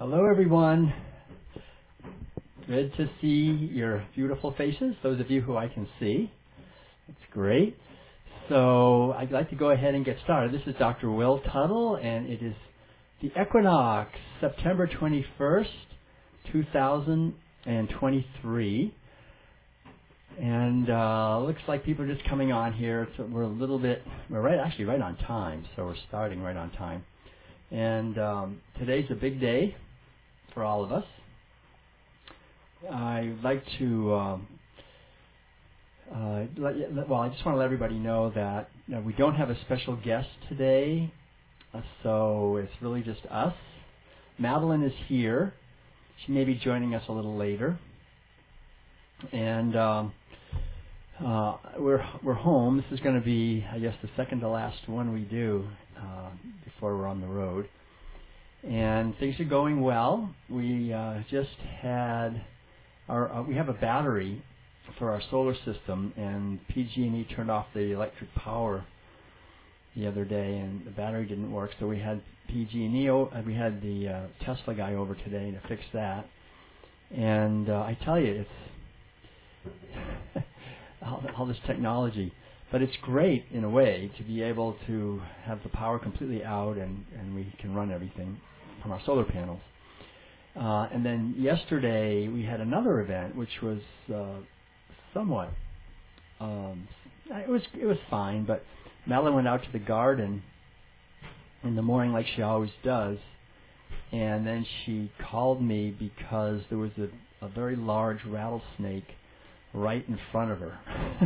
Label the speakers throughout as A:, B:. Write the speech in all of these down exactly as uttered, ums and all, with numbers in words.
A: Hello, everyone. Good to see your beautiful faces, those of you who I can see. That's great. So I'd like to go ahead and get started. This is Doctor Will Tuttle, and it is the equinox, September twenty-first, two thousand twenty-three. And uh, looks like people are just coming on here. So we're a little bit, we're right, actually right on time, so we're starting right on time. And um, today's a big day for all of us. I'd like to, um, uh, let, well, I just want to let everybody know that you know, we don't have a special guest today, uh, so it's really just us. Madeline is here. She may be joining us a little later. And um, uh, we're we're home. This is going to be, I guess, the second to last one we do uh, before we're on the road. And things are going well. We uh, just had our uh, we have a battery for our solar system, and P G and E turned off the electric power the other day, and the battery didn't work. So we had P G and E. O- we had the uh, Tesla guy over today to fix that. And uh, I tell you, it's all, all this technology. But it's great in a way to be able to have the power completely out, and, and we can run everything from our solar panels. Uh, and then yesterday we had another event which was uh, somewhat um, it was it was fine. But Madeline went out to the garden in the morning like she always does, and then she called me because there was a, a very large rattlesnake right in front of her.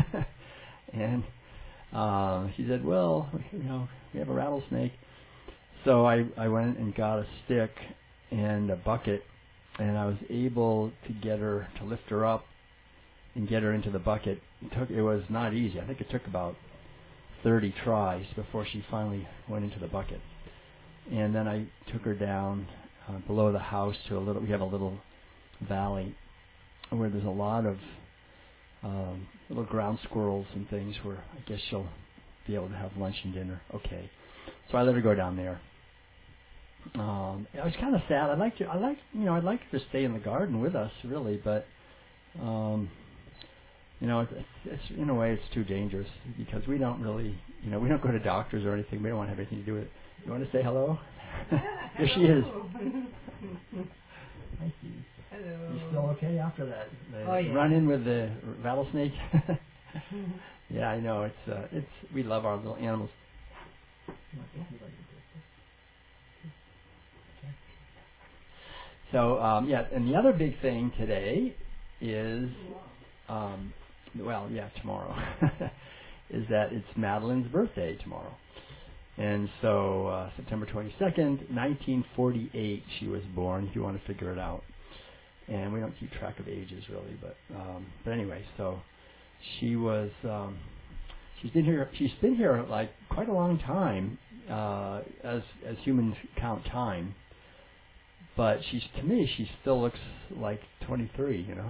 A: And uh, she said, well, you know, we have a rattlesnake. So I, I went and got a stick and a bucket, and I was able to get her, to lift her up and get her into the bucket. It took, it was not easy. I think it took about thirty tries before she finally went into the bucket. And then I took her down uh, below the house to a little, we have a little valley where there's a lot of Um, little ground squirrels and things where I guess she'll be able to have lunch and dinner. Okay, so I let her go down there. Um, I was kind of sad. I'd like to, I like, you know, I'd like her to stay in the garden with us, really, but um, you know, it's, it's in a way it's too dangerous because we don't really, you know, we don't go to doctors or anything. We don't want to have anything to do with it. You want to say hello? There she is. Thank you.
B: Hello.
A: You still okay after that? The
B: Oh, yeah.
A: Run in with the rattlesnake. Yeah, I know. It's uh, it's we love our little animals. So um, yeah, and the other big thing today is, um, well, yeah, tomorrow is that it's Madeline's birthday tomorrow, and so uh, September twenty-second, nineteen forty-eight, she was born. If you want to figure it out. And we don't keep track of ages really, but um, but anyway, so she was um, she's been here she's been here like quite a long time uh, as as humans count time. But she's to me she still looks like twenty-three, you know.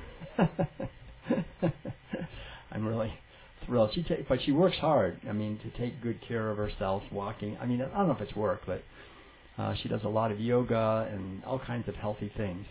A: So I'm really thrilled. She ta- but she works hard. I mean, to take good care of herself, walking. I mean, I don't know if it's work, but uh, she does a lot of yoga and all kinds of healthy things.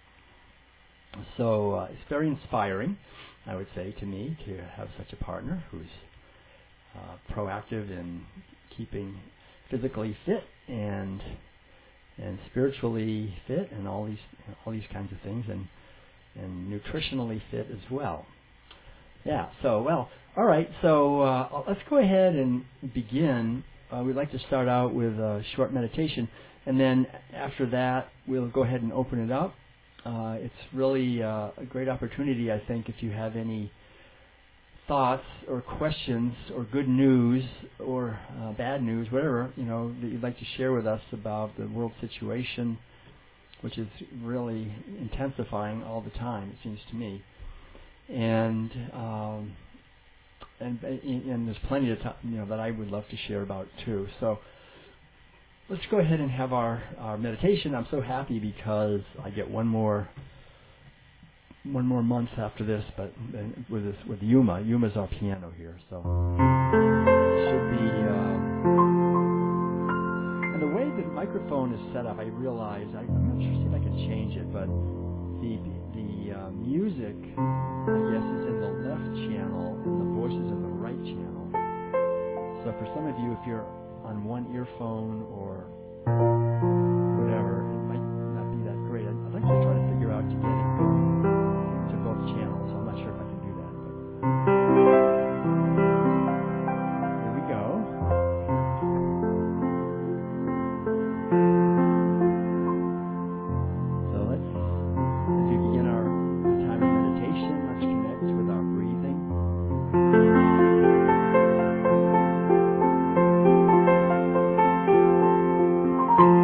A: So uh, it's very inspiring, I would say, to me to have such a partner who's uh, proactive in keeping physically fit and and spiritually fit and all these all these kinds of things, and and nutritionally fit as well. Yeah. So well, all right. So uh, let's go ahead and begin. Uh, we'd like to start out with a short meditation, and then after that we'll go ahead and open it up. Uh, it's really uh, a great opportunity, I think, if you have any thoughts or questions or good news or uh, bad news, whatever, you know, that you'd like to share with us about the world situation, which is really intensifying all the time, it seems to me. And um, and and there's plenty of time, you know, that I would love to share about too. So let's go ahead and have our, our meditation. I'm so happy because I get one more one more month after this, but then with this, with Yuma. Yuma's our piano here, so it should be. Um, and the way the microphone is set up, I realize, I, I'm not sure, see if I can change it, but the the uh, music, I guess, is in the left channel and the voice is in the right channel. So for some of you, if you're on one earphone or whatever, it might not be that great. I'd, I'd like to try to figure out to get it to both channels. So I'm not sure if I can do that. But here we go. So let's, as we begin our time of meditation, let's connect with our breathing. Thank you.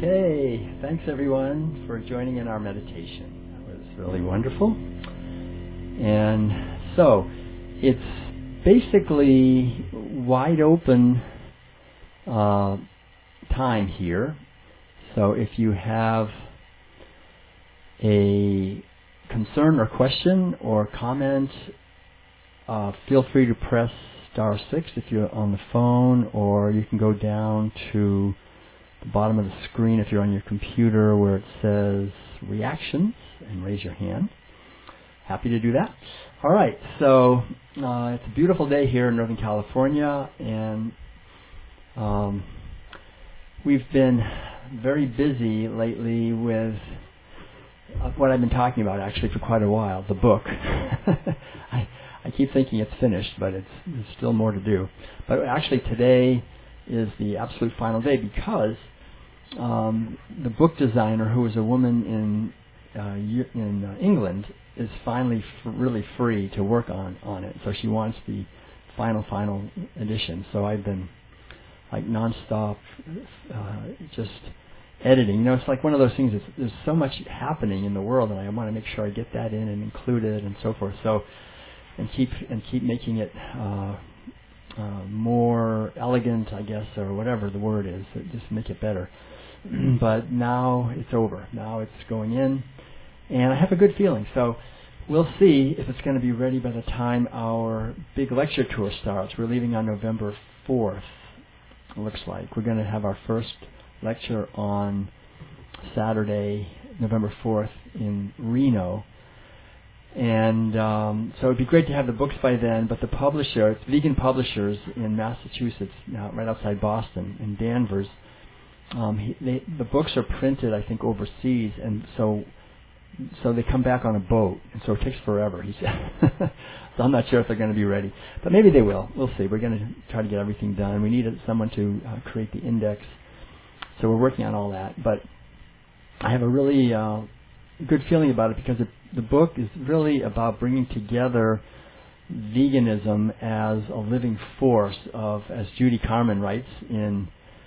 A: Okay, thanks everyone for joining in our meditation. That was really wonderful. And so, it's basically wide open uh, time here. So if you have a concern or question or comment, uh, feel free to press star six if you're on the phone, or you can go down to the bottom of the screen if you're on your computer where it says reactions and raise your hand. Happy to do that. All right, so uh, it's a beautiful day here in Northern California, and um, we've been very busy lately with uh, what I've been talking about actually for quite a while, the book. I, I keep thinking it's finished, but it's, there's still more to do. But actually today is the absolute final day because um, the book designer, who is a woman in uh, in uh, England, is finally f- really free to work on, on it. So she wants the final, final edition. So I've been like nonstop uh, just editing. You know, it's like one of those things, that's, there's so much happening in the world, and I want to make sure I get that in and include it and so forth. So, and keep and keep making it uh, uh, more elegant, I guess, or whatever the word is. Just make it better. But now it's over. Now it's going in, and I have a good feeling. So we'll see if it's going to be ready by the time our big lecture tour starts. We're leaving on November fourth, it looks like. We're going to have our first lecture on Saturday, November fourth in Reno. And um, so it'd be great to have the books by then, but the publisher, it's Vegan Publishers in Massachusetts, now right outside Boston, in Danvers. Um, he, they, the books are printed, I think, overseas, and so so they come back on a boat, and so it takes forever, he said. So I'm not sure if they're going to be ready, but maybe they will. We'll see. We're going to try to get everything done. We needed someone to uh, create the index, so we're working on all that. But I have a really uh, good feeling about it because it, the book is really about bringing together veganism as a living force of, as Judy Carman writes in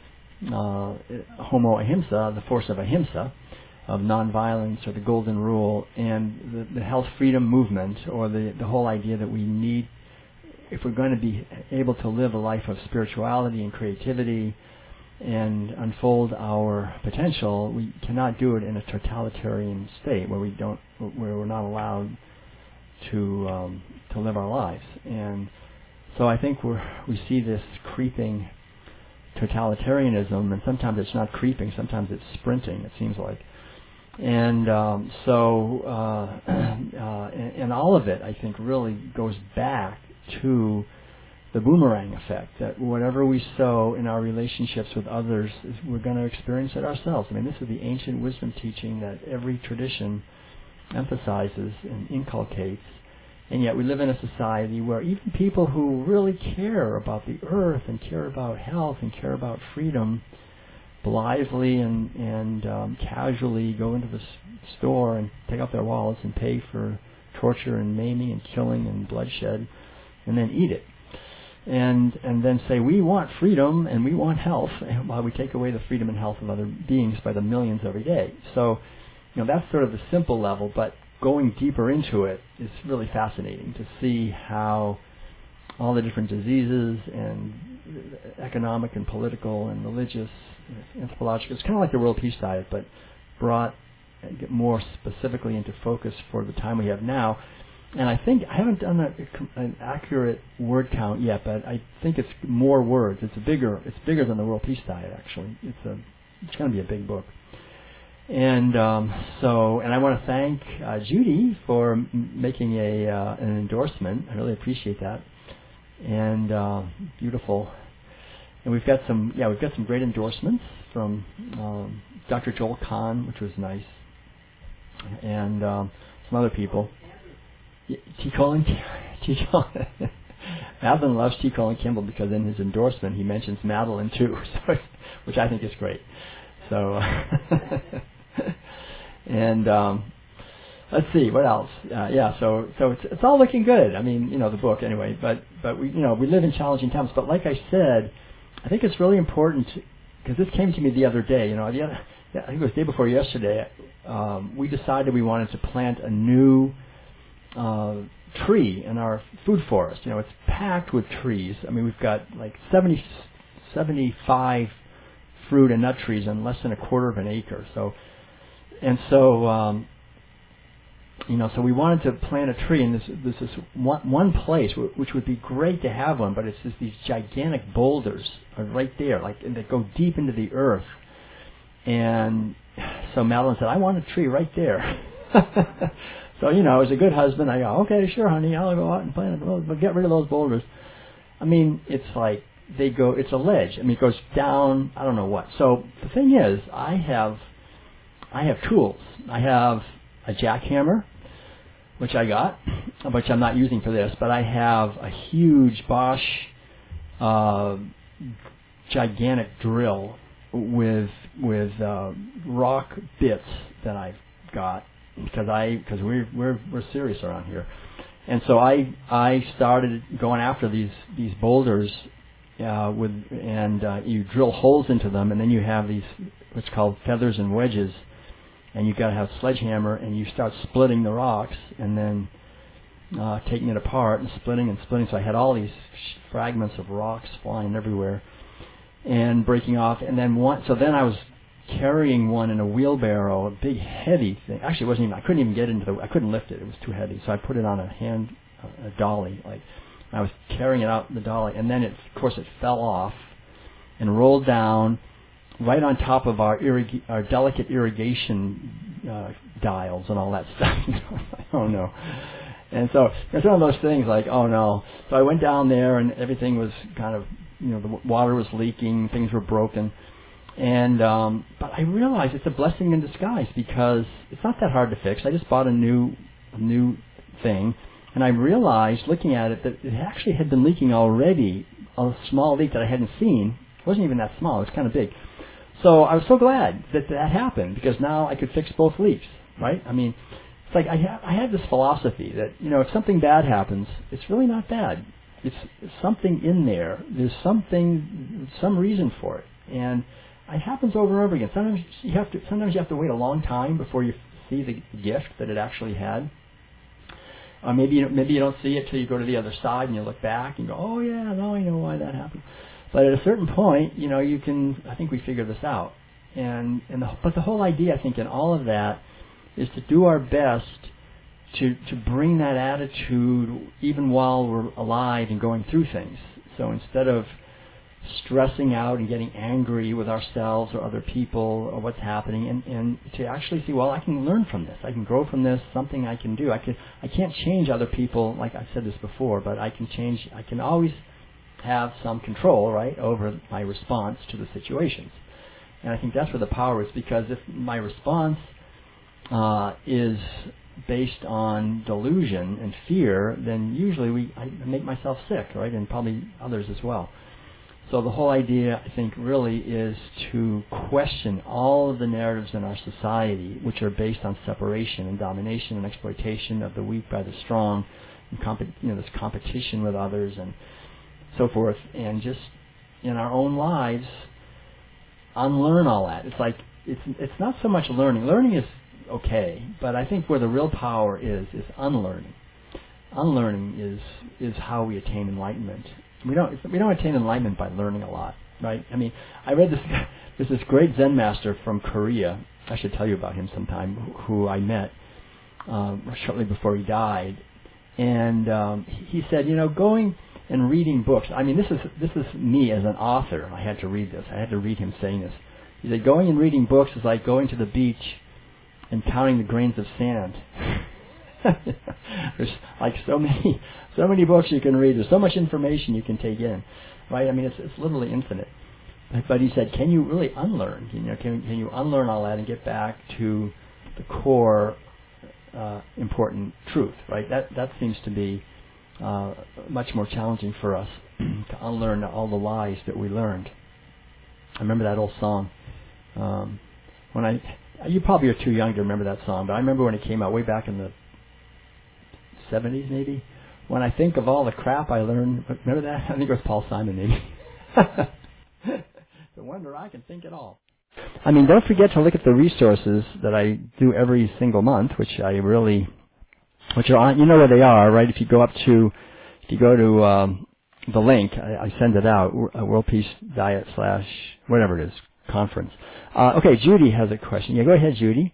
A: uh, Homo Ahimsa, the force of Ahimsa, of nonviolence or the golden rule, and the, the health freedom movement, or the, the whole idea that we need, if we're going to be able to live a life of spirituality and creativity and unfold our potential, we cannot do it in a totalitarian state where we don't, where we're not allowed to um, to live our lives. And so I think we're we see this creeping totalitarianism, and sometimes it's not creeping, sometimes it's sprinting, it seems like. And um, so, uh, uh, and, and all of it, I think, really goes back to the boomerang effect, that whatever we sow in our relationships with others, we're going to experience it ourselves. I mean, this is the ancient wisdom teaching that every tradition emphasizes and inculcates, and yet we live in a society where even people who really care about the earth and care about health and care about freedom blithely and, and um, casually go into the s- store and take out their wallets and pay for torture and maiming and killing and bloodshed and then eat it. And and then say, we want freedom and we want health, while we take away the freedom and health of other beings by the millions every day. So, you know, that's sort of the simple level, but going deeper into it is really fascinating to see how all the different diseases and economic and political and religious, anthropological, it's kind of like the World Peace Diet, but brought more specifically into focus for the time we have now. And I think, I haven't done a, an accurate word count yet, but I think it's more words. It's bigger. It's bigger than the World Peace Diet, actually. It's a. It's going to be a big book. And um, so, and I want to thank uh, Judy for m- making a uh, an endorsement. I really appreciate that. And uh, beautiful. And we've got some, yeah, we've got some great endorsements from um, Doctor Joel Kahn, which was nice, and um, some other people. T. Colin, T. Colin, Madeline loves T. Colin Kimball because in his endorsement he mentions Madeline too, so, which I think is great. So, and um, let's see what else. Uh, yeah, so so it's it's all looking good. I mean, you know, the book anyway. But but we you know we live in challenging times. But like I said, I think it's really important because this came to me the other day. You know, the other I think it was the day before yesterday, um, we decided we wanted to plant a new uh, tree in our food forest. You know, it's packed with trees. I mean, we've got like seventy, seventy-five fruit and nut trees on less than a quarter of an acre. So, and so, um, you know, so we wanted to plant a tree in this this is one, one place w- which would be great to have one, but it's just these gigantic boulders are right there, like, and they go deep into the earth. And so Madeline said, "I want a tree right there." So, you know, as a good husband, I go, "Okay, sure, honey, I'll go out and plant it. Well, but get rid of those boulders." I mean, it's like they go. It's a ledge. I mean, it goes down. I don't know what. So the thing is, I have, I have tools. I have a jackhammer, which I got, which I'm not using for this, but I have a huge Bosch, uh, gigantic drill with with uh, rock bits that I've got because I because we're we're we're serious around here, and so I I started going after these these boulders uh, with and uh, you drill holes into them, and then you have these what's called feathers and wedges, and you've got to have a sledgehammer, and you start splitting the rocks, and then uh, taking it apart and splitting and splitting. So I had all these fragments of rocks flying everywhere and breaking off, and then one. So then I was carrying one in a wheelbarrow, a big heavy thing. Actually, it wasn't even. I couldn't even get into the. I couldn't lift it. It was too heavy. So I put it on a hand, a dolly. Like I was carrying it out the dolly, and then it, of course, it fell off and rolled down right on top of our irrig- our delicate irrigation uh, dials and all that stuff. Oh no. And so it's one of those things like, oh no. So I went down there and everything was kind of, you know, the water was leaking, things were broken. And, um, but I realized it's a blessing in disguise because it's not that hard to fix. I just bought a new, a new thing. And I realized looking at it that it actually had been leaking already, a small leak that I hadn't seen. It wasn't even that small, it was kind of big. So I was so glad that that happened because now I could fix both leaks, right? I mean, it's like I, ha- I had this philosophy that, you know, if something bad happens, it's really not bad. It's, it's something in there. There's something, some reason for it. And it happens over and over again. Sometimes you have to, sometimes you have to wait a long time before you see the gift that it actually had. Or maybe you, maybe you don't see it till you go to the other side and you look back and go, oh yeah, now I know why that happened. But at a certain point, you know, you can, I think we figure this out. And, and the, but the whole idea, I think, in all of that is to do our best to, to bring that attitude even while we're alive and going through things. So instead of stressing out and getting angry with ourselves or other people or what's happening, and, and to actually see, well, I can learn from this. I can grow from this, something I can do. I can, I can't change other people, like I've said this before, but I can change, I can always have some control, right, over my response to the situations. And I think that's where the power is, because if my response uh, is based on delusion and fear, then usually we I make myself sick, right, and probably others as well. So the whole idea, I think, really is to question all of the narratives in our society which are based on separation and domination and exploitation of the weak by the strong, and comp- you know, this competition with others and so forth, and just in our own lives unlearn all that. It's like it's it's not so much learning. Learning is okay, but I think where the real power is is unlearning. Unlearning is is how we attain enlightenment. We don't we don't attain enlightenment by learning a lot, right? I mean, I read this. There's this great Zen master from Korea. I should tell you about him sometime. Who I met um, shortly before he died, and um, he said, you know, going and reading books. I mean, this is this is me as an author. I had to read this. I had to read him saying this. He said, going and reading books is like going to the beach and counting the grains of sand. There's like so many, so many books you can read. There's so much information you can take in, right? I mean, it's it's literally infinite. But he said, can you really unlearn? You know, can can you unlearn all that and get back to the core uh, important truth, right? That that seems to be uh, much more challenging for us to unlearn all the lies that we learned. I remember that old song. Um, when I, you probably are too young to remember that song, but I remember when it came out way back in the seventies, maybe. When I think of all the crap I learned, remember that? I think it was Paul Simon, maybe. No wonder I can think it all. I mean, don't forget to look at the resources that I do every single month, which I really, which are on, you know where they are, right? If you go up to, if you go to um, the link, I, I send it out, uh, World Peace Diet slash whatever it is, conference. Uh, okay, Judy has a question. Yeah, go ahead, Judy.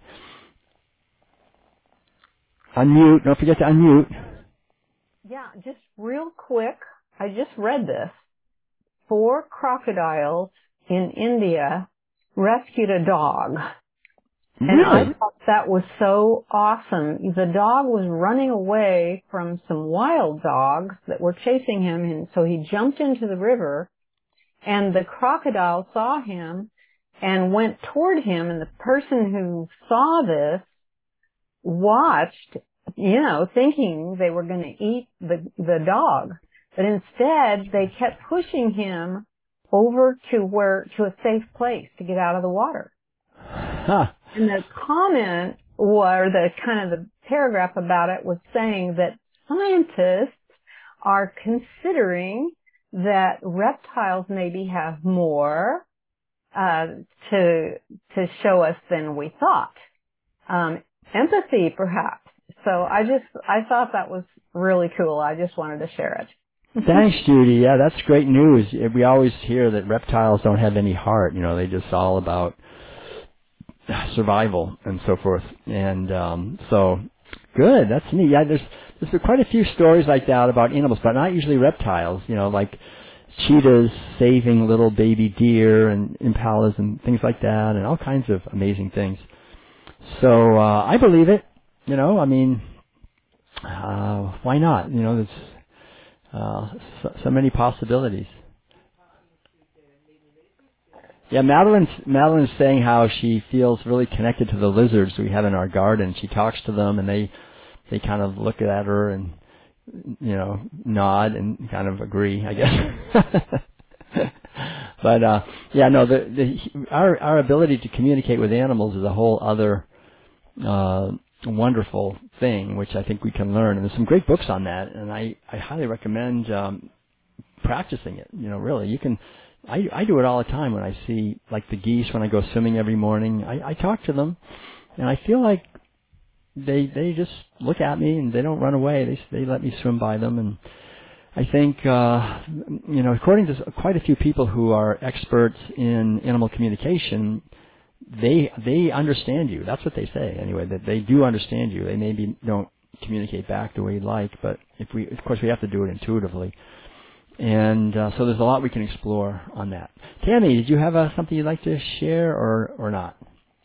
A: Unmute. Don't forget to unmute.
B: Yeah, just real quick, I just read this. Four crocodiles in India rescued a dog. And
A: Really?
B: I thought that was so awesome. The dog was running away from some wild dogs that were chasing him, and so he jumped into the river, and the crocodile saw him and went toward him, and the person who saw this watched, you know, thinking they were going to eat the, the dog. But instead, they kept pushing him over to where, to a safe place to get out of the water.
A: Huh.
B: And the comment, or the kind of the paragraph about it, was saying that scientists are considering that reptiles maybe have more uh, to to show us than we thought. Um, empathy, perhaps. So I just I thought that was really cool. I just wanted to share it.
A: Thanks, Judy. Yeah, that's great news. We always hear that reptiles don't have any heart. You know, they just all about survival and so forth. And um, so, good. That's neat. Yeah, there's there's been quite a few stories like that about animals, but not usually reptiles. You know, like cheetahs saving little baby deer and impalas and things like that, and all kinds of amazing things. So uh, I believe it. You know, I mean, uh, why not? You know, there's uh, so, so many possibilities. Yeah, Madeline's, Madeline's saying how she feels really connected to the lizards we have in our garden. She talks to them, and they they kind of look at her and, you know, nod and kind of agree, I guess. But uh, yeah, no, the, the our our ability to communicate with animals is a whole other uh, wonderful thing, which I think we can learn. And there's some great books on that, and I I highly recommend um, practicing it. You know, really, you can. I, I do it all the time when I see, like, the geese when I go swimming every morning. I, I talk to them, and I feel like they they just look at me and they don't run away. They they let me swim by them, and I think uh, you know, according to quite a few people who are experts in animal communication, they they understand you. That's what they say anyway. That they do understand you. They maybe don't communicate back the way you'd like, but if we, of course, we have to do it intuitively. And uh, so there's a lot we can explore on that. Tammy, did you have uh, something you'd like to share, or or not?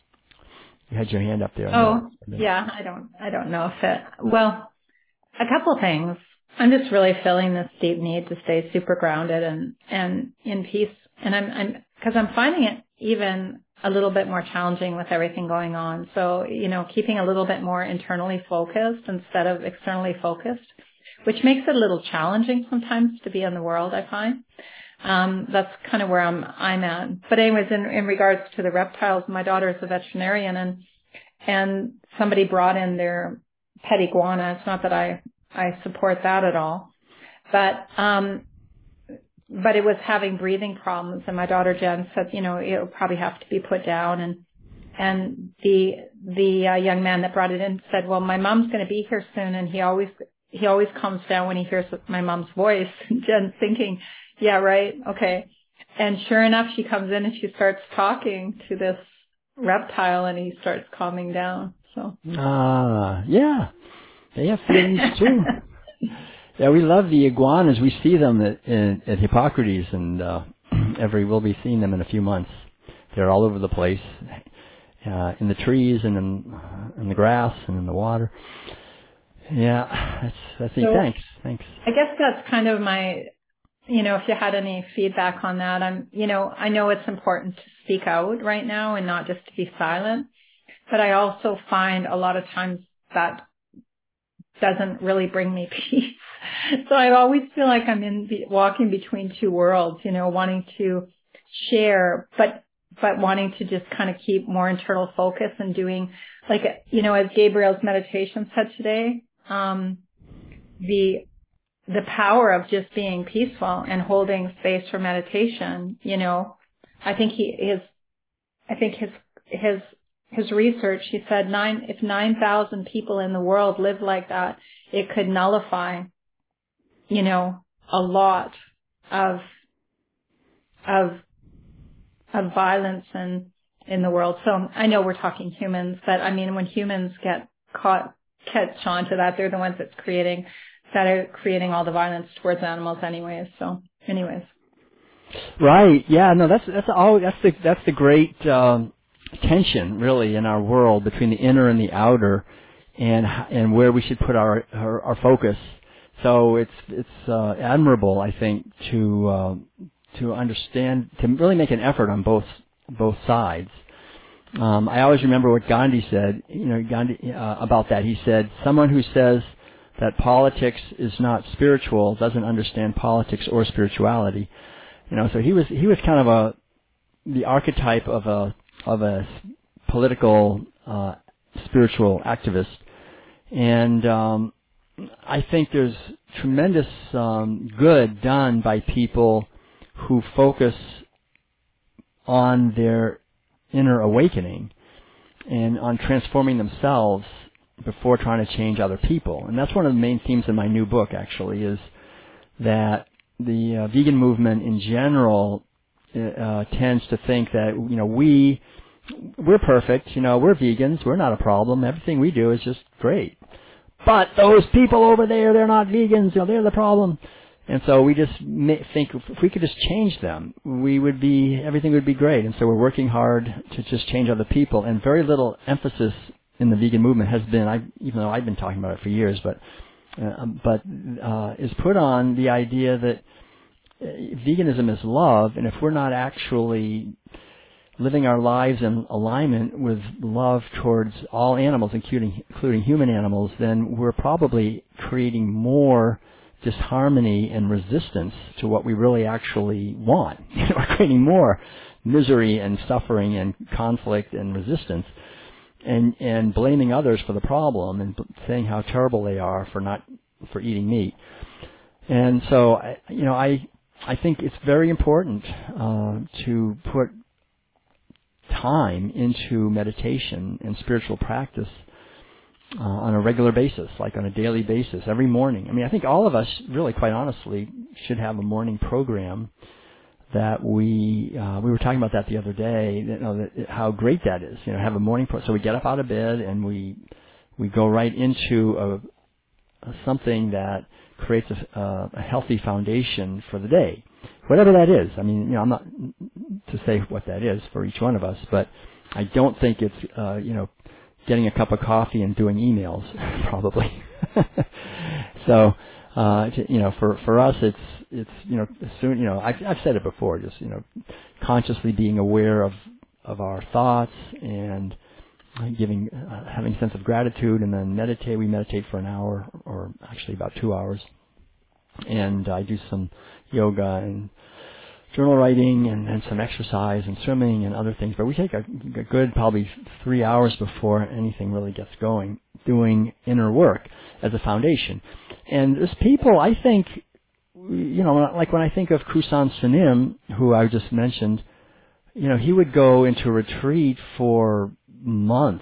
A: You had your hand up there.
C: Oh, yeah. I don't. I don't know if it. Well, a couple of things. I'm just really feeling this deep need to stay super grounded and and in peace. And I'm I'm because I'm finding it even a little bit more challenging with everything going on. So you know, keeping a little bit more internally focused instead of externally focused, which makes it a little challenging sometimes to be in the world, I find. Um, that's kind of where I'm, I'm at. But anyways, in, in regards to the reptiles, my daughter is a veterinarian, and, and somebody brought in their pet iguana. It's not that I, I support that at all, but, um, but it was having breathing problems. And my daughter Jen said, you know, it'll probably have to be put down. And, and the, the uh, young man that brought it in said, well, my mom's going to be here soon, and he always, he always calms down when he hears my mom's voice. And Jen's thinking, yeah, right. Okay. And sure enough, she comes in and she starts talking to this reptile, and he starts calming down. So.
A: Ah, yeah. They have feelings too. Yeah, we love the iguanas. We see them at, at, at Hippocrates, and uh, every we'll be seeing them in a few months. They're all over the place, uh, in the trees and in, uh, in the grass and in the water. Yeah, that's that's it.
C: So,
A: Thanks, thanks.
C: I guess that's kind of my, you know, if you had any feedback on that, I'm, you know, I know it's important to speak out right now and not just to be silent, but I also find a lot of times that doesn't really bring me peace. So I always feel like I'm in be, walking between two worlds, you know, wanting to share, but but wanting to just kind of keep more internal focus and doing, like, you know, as Gabriel's meditation said today, um, the the power of just being peaceful and holding space for meditation, you know, I think he his I think his his his research, he said nine if nine thousand people in the world lived like that, it could nullify, you know, a lot of of of violence in in the world. So I know we're talking humans, but I mean, when humans get caught catch on to that, they're the ones that's creating that are creating all the violence towards animals, anyways. So, anyways.
A: Right. Yeah. No. That's that's all. That's the that's the great um, tension, really, in our world between the inner and the outer, and and where we should put our our, our focus. So it's it's uh, admirable, I think, to uh, to understand, to really make an effort on both both sides. Um, I always remember what Gandhi said. You know, Gandhi uh, about that. He said, "Someone who says that politics is not spiritual doesn't understand politics or spirituality." You know, so he was he was kind of a the archetype of a of a political uh, spiritual activist, and um, I think there's tremendous um, good done by people who focus on their inner awakening and on transforming themselves before trying to change other people. And that's one of the main themes in my new book, actually, is that the uh, vegan movement in general uh, tends to think that, you know, we, we're perfect, you know, we're vegans, we're not a problem, everything we do is just great. But those people over there, they're not vegans, you know, they're the problem. And so we just may think if we could just change them, we would be, everything would be great. And so we're working hard to just change other people. And very little emphasis in the vegan movement has been, I, even though I've been talking about it for years, but uh, but uh, is put on the idea that uh, veganism is love, and if we're not actually living our lives in alignment with love towards all animals, including including human animals, then we're probably creating more disharmony and resistance to what we really actually want. We're creating more misery and suffering and conflict and resistance, and and blaming others for the problem and saying how terrible they are for not for eating meat. And so, you know, I I think it's very important uh, to put time into meditation and spiritual practice uh, on a regular basis, like on a daily basis, every morning. I mean, I think all of us, really, quite honestly, should have a morning program that we uh, we were talking about that the other day. You know, that, how great that is. You know, have a morning pro. So we get up out of bed and we we go right into a, a something that creates a, a, a healthy foundation for the day, whatever that is. I mean, you know, I'm not to say what that is for each one of us, but I don't think it's uh, you know, getting a cup of coffee and doing emails, probably. So, uh, you know, for for us, it's it's you know, soon, you know, I've I've said it before, just, you know, consciously being aware of of our thoughts and giving uh, having a sense of gratitude, and then meditate. We meditate for an hour, or actually about two hours, and I do some yoga and journal writing and, and some exercise and swimming and other things. But we take a, a good probably three hours before anything really gets going, doing inner work as a foundation. And there's people, I think, you know, like when I think of Kusan Sunim, who I just mentioned, you know, he would go into retreat for months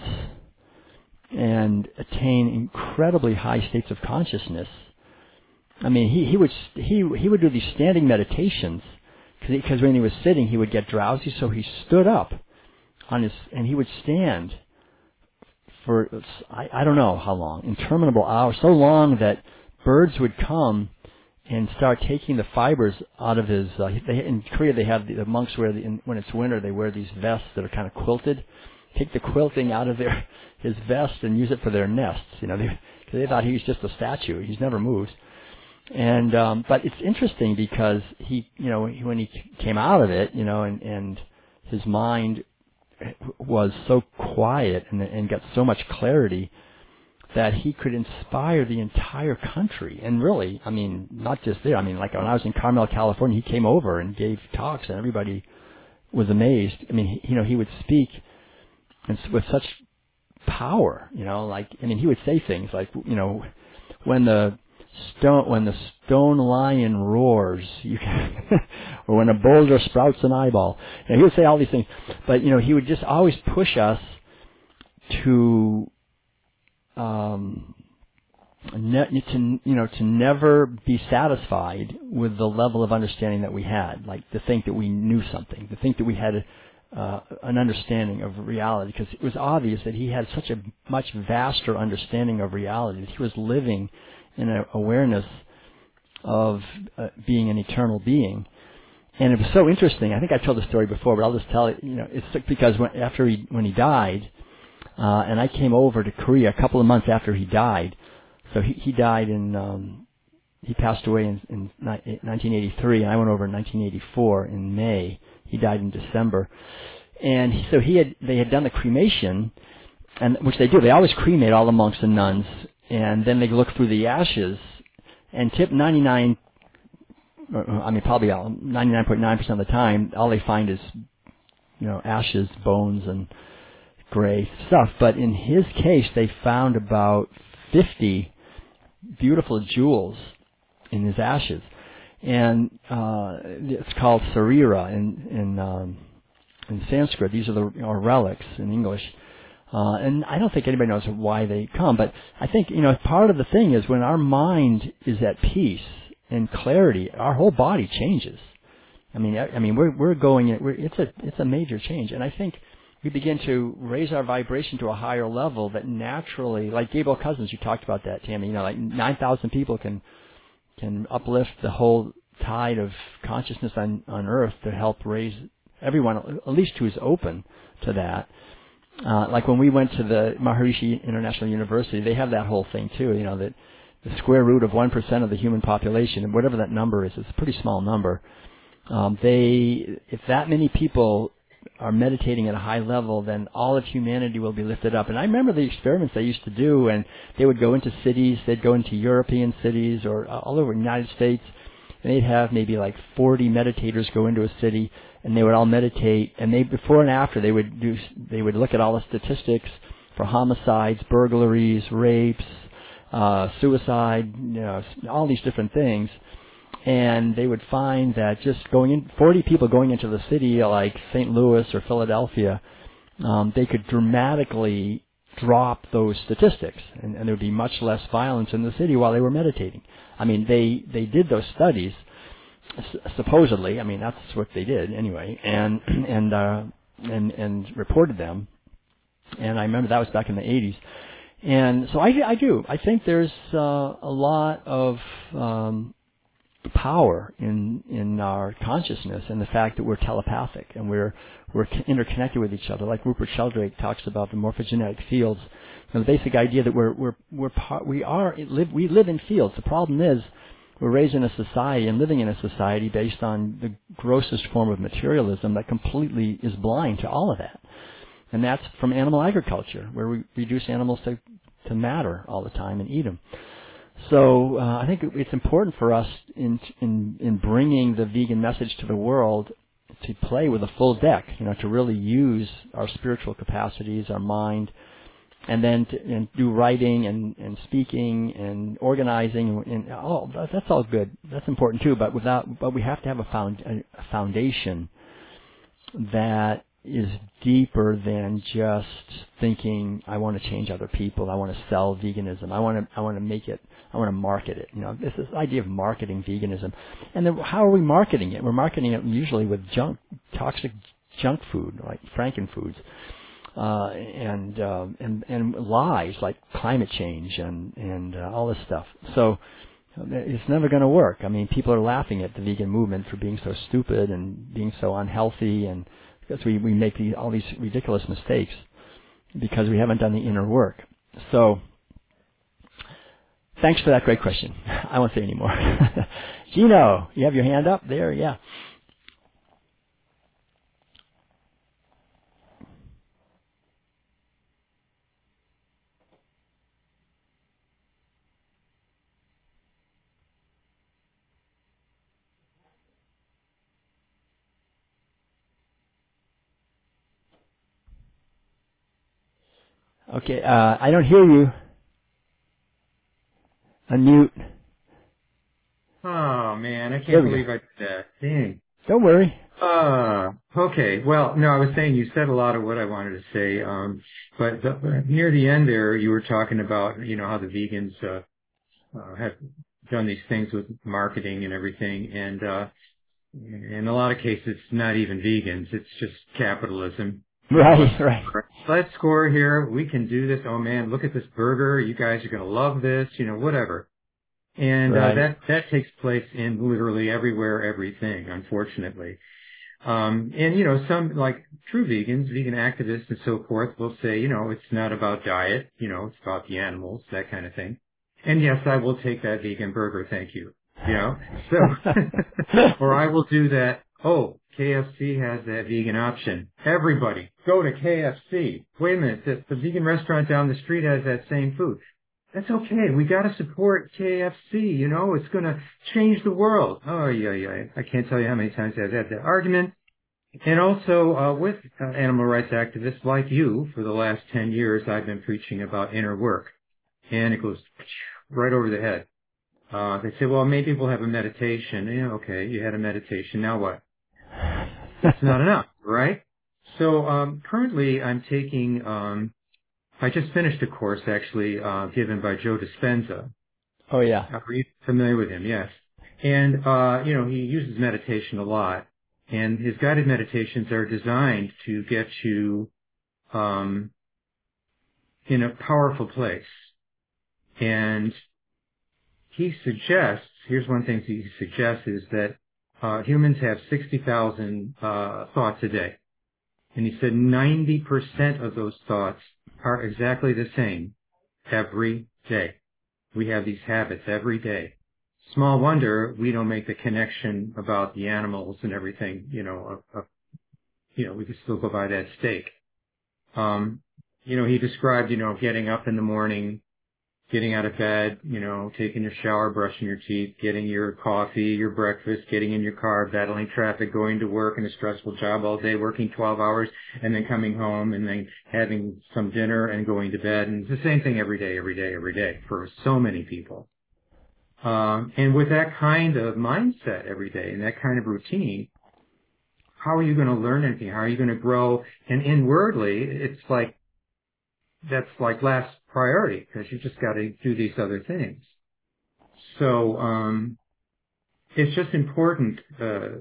A: and attain incredibly high states of consciousness. I mean, he, he would he he would do these standing meditations, because when he was sitting, he would get drowsy, so he stood up on his, and he would stand for, I, I don't know how long, interminable hours, so long that birds would come and start taking the fibers out of his, uh, they, in Korea they have, the, the monks wear, the, in, when it's winter, they wear these vests that are kind of quilted, take the quilting out of their his vest and use it for their nests, you know, they, cause they thought he was just a statue, he's never moved. And, um, but it's interesting because he, you know, when he came out of it, you know, and, and his mind was so quiet and, and got so much clarity that he could inspire the entire country. And really, I mean, not just there. I mean, like when I was in Carmel, California, he came over and gave talks and everybody was amazed. I mean, he, you know, he would speak and with such power, you know, like, I mean, he would say things like, you know, when the stone when the stone lion roars, you can, or when a boulder sprouts an eyeball. And he would say all these things, but you know, he would just always push us to, um, ne- to you know, to never be satisfied with the level of understanding that we had, like to think that we knew something, to think that we had a, uh, an understanding of reality, because it was obvious that he had such a much vaster understanding of reality, that he was living in an awareness of uh, being an eternal being. And it was so interesting. I think I told the story before, but I'll just tell it. You know, it's because when, after he when he died, uh, and I came over to Korea a couple of months after he died. So he, he died in um, he passed away in, in nineteen eighty-three, and I went over in nineteen eighty-four in May. He died in December, and he, so he had they had done the cremation, and which they do. They always cremate all the monks and nuns, and then they look through the ashes, and tip ninety-nine. I mean, probably ninety-nine point nine percent of the time, all they find is, you know, ashes, bones, and gray stuff. But in his case, they found about fifty beautiful jewels in his ashes, and uh, it's called sarira in in, um, in Sanskrit. These are the or relics in English. Uh, and I don't think anybody knows why they come, but I think, you know, part of the thing is when our mind is at peace and clarity, our whole body changes. I mean, I, I mean, we're we're going. We're, it's a it's a major change, and I think we begin to raise our vibration to a higher level that naturally, like Gabriel Cousins, you talked about that, Tammy. You know, like nine thousand people can can uplift the whole tide of consciousness on on Earth to help raise everyone, at least who's open to that. Uh, like when we went to the Maharishi International University, they have that whole thing too. You know, that the square root of one percent of the human population, and whatever that number is, it's a pretty small number. Um, they, if that many people are meditating at a high level, then all of humanity will be lifted up. And I remember the experiments they used to do, and they would go into cities, they'd go into European cities or all over the United States, and they'd have maybe like forty meditators go into a city, and they would all meditate, and they, before and after, they would do, they would look at all the statistics for homicides, burglaries, rapes, uh, suicide, you know, all these different things. And they would find that just going in, forty people going into the city like Saint Louis or Philadelphia, um, they could dramatically drop those statistics, and, and there would be much less violence in the city while they were meditating. I mean, they, they did those studies, supposedly. I mean, that's what they did anyway, and and uh, and and reported them. And I remember that was back in the eighties. And so I, I do. I think there's uh, a lot of um, power in in our consciousness, and the fact that we're telepathic and we're we're interconnected with each other. Like Rupert Sheldrake talks about the morphogenetic fields, and the basic idea that we're we're we're part, we are live we live in fields. The problem is we're raised in a society and living in a society based on the grossest form of materialism that completely is blind to all of that. And that's from animal agriculture, where we reduce animals to, to matter all the time and eat them. So uh, I think it's important for us in, in in bringing the vegan message to the world to play with a full deck, you know, to really use our spiritual capacities, our mind, and then to and do writing and, and speaking and organizing, and all that's all good. That's important too. But without, but we have to have a, found, a foundation that is deeper than just thinking, I want to change other people, I want to sell veganism, I want to I want to make it, I want to market it. You know, this is the idea of marketing veganism. And then how are we marketing it? We're marketing it usually with junk, toxic junk food, like Frankenfoods, uh, and, uh, and and lies like climate change and and uh, all this stuff. So it's never going to work. I mean, people are laughing at the vegan movement for being so stupid and being so unhealthy, and because we, we make these, all these ridiculous mistakes because we haven't done the inner work. So, thanks for that great question. I won't say any more. Gino, you have your hand up there? Yeah. Okay, uh, I don't hear you. Unmute.
D: Oh, man, I
A: There
D: can't
A: we
D: believe
A: go.
D: I did that. Dang.
A: Don't worry.
D: Uh, okay. Well, no, I was saying you said a lot of what I wanted to say. Um, but the, near the end there, you were talking about, you know, how the vegans, uh, uh, have done these things with marketing and everything. And, uh, in a lot of cases, it's not even vegans. It's just capitalism.
A: Right,
D: Let's,
A: right.
D: let's score here. We can do this. Oh man, look at this burger. You guys are going to love this, you know, whatever. And,
A: Right.
D: uh, that, that takes place in literally everywhere, everything, unfortunately. Um, and, you know, some, like, true vegans, vegan activists and so forth will say, you know, it's not about diet, you know, it's about the animals, that kind of thing. And yes, I will take that vegan burger, thank you. You know, so, or I will do that. Oh, K F C has that vegan option. Everybody, go to K F C. Wait a minute, the, the vegan restaurant down the street has that same food. That's okay. We got to support K F C. You know, it's going to change the world. Oh, yeah, yeah. I can't tell you how many times I've had that argument. And also, uh, with uh, animal rights activists like you, for the last ten years, I've been preaching about inner work. And it goes right over the head. Uh, they say, well, maybe we'll have a meditation. Yeah, okay, you had a meditation. Now what? That's not enough, right? So, um, currently I'm taking, um, I just finished a course actually, uh, given by Joe Dispenza.
A: Oh, yeah.
D: Are you familiar with him? Yes. And, uh, you know, he uses meditation a lot. And his guided meditations are designed to get you, um, in a powerful place. And he suggests, here's one thing he suggests is that uh, humans have sixty thousand uh, thoughts a day. And he said ninety percent of those thoughts are exactly the same every day. We have these habits every day. Small wonder we don't make the connection about the animals and everything, you know, uh, uh, you know, we could still go buy that steak. Um, you know, he described, you know, getting up in the morning, getting out of bed, you know, taking your shower, brushing your teeth, getting your coffee, your breakfast, getting in your car, battling traffic, going to work in a stressful job all day, working twelve hours, and then coming home and then having some dinner and going to bed. And it's the same thing every day, every day, every day for so many people. Um, and with that kind of mindset every day and that kind of routine, how are you going to learn anything? How are you going to grow? And inwardly, it's like, that's like last priority because you just got to do these other things. So, um, it's just important. Uh,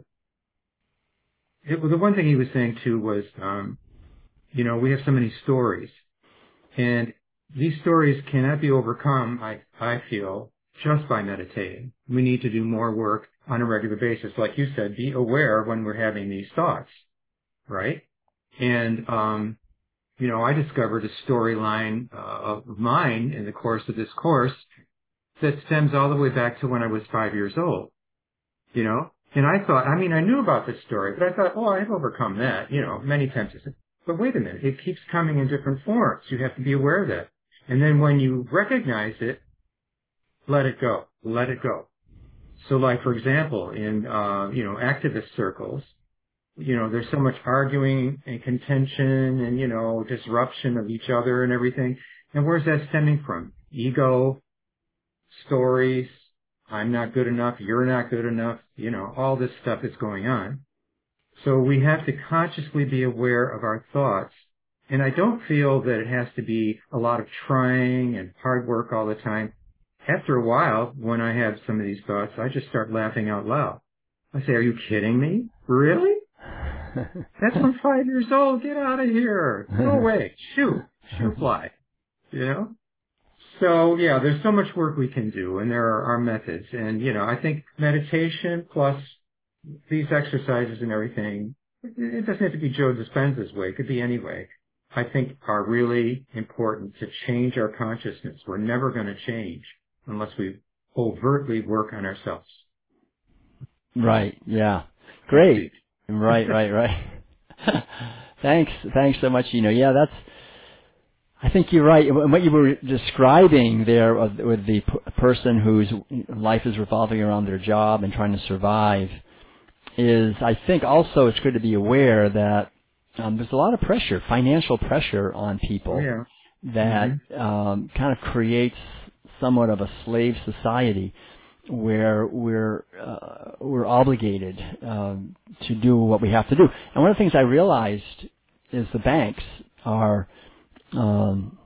D: it, the one thing he was saying too was, um, you know, we have so many stories and these stories cannot be overcome, I, I feel, just by meditating. We need to do more work on a regular basis. Like you said, be aware when we're having these thoughts, right? And, um, you know, I discovered a storyline uh, of mine in the course of this course that stems all the way back to when I was five years old, you know? And I thought, I mean, I knew about this story, but I thought, oh, I've overcome that, you know, many times. But wait a minute, it keeps coming in different forms. You have to be aware of that. And then when you recognize it, let it go. Let it go. So like, for example, in, uh, you know, activist circles, you know, there's so much arguing and contention and, you know, disruption of each other and everything. And where's that stemming from? Ego, stories, I'm not good enough, you're not good enough, you know, all this stuff is going on. So we have to consciously be aware of our thoughts. And I don't feel that it has to be a lot of trying and hard work all the time. After a while, when I have some of these thoughts, I just start laughing out loud. I say, are you kidding me? Really? That's from five years old. Get out of here. Go away. Shoot. Shoot fly. You know? So, yeah, there's so much work we can do, and there are our methods. And, you know, I think meditation plus these exercises and everything, it doesn't have to be Joe Dispenza's way. It could be any way. I think are really important to change our consciousness. We're never going to change unless we overtly work on ourselves.
A: Right. Yeah. Great. Right, right, right. Thanks. Thanks so much, Gino. Yeah, that's, I think you're right. What you were describing there with the p- person whose life is revolving around their job and trying to survive is, I think also it's good to be aware that um, there's a lot of pressure, financial pressure on people
D: yeah.
A: that
D: mm-hmm.
A: um, kind of creates somewhat of a slave society. where we're uh, we're obligated um, to do what we have to do. And one of the things I realized is the banks are, um,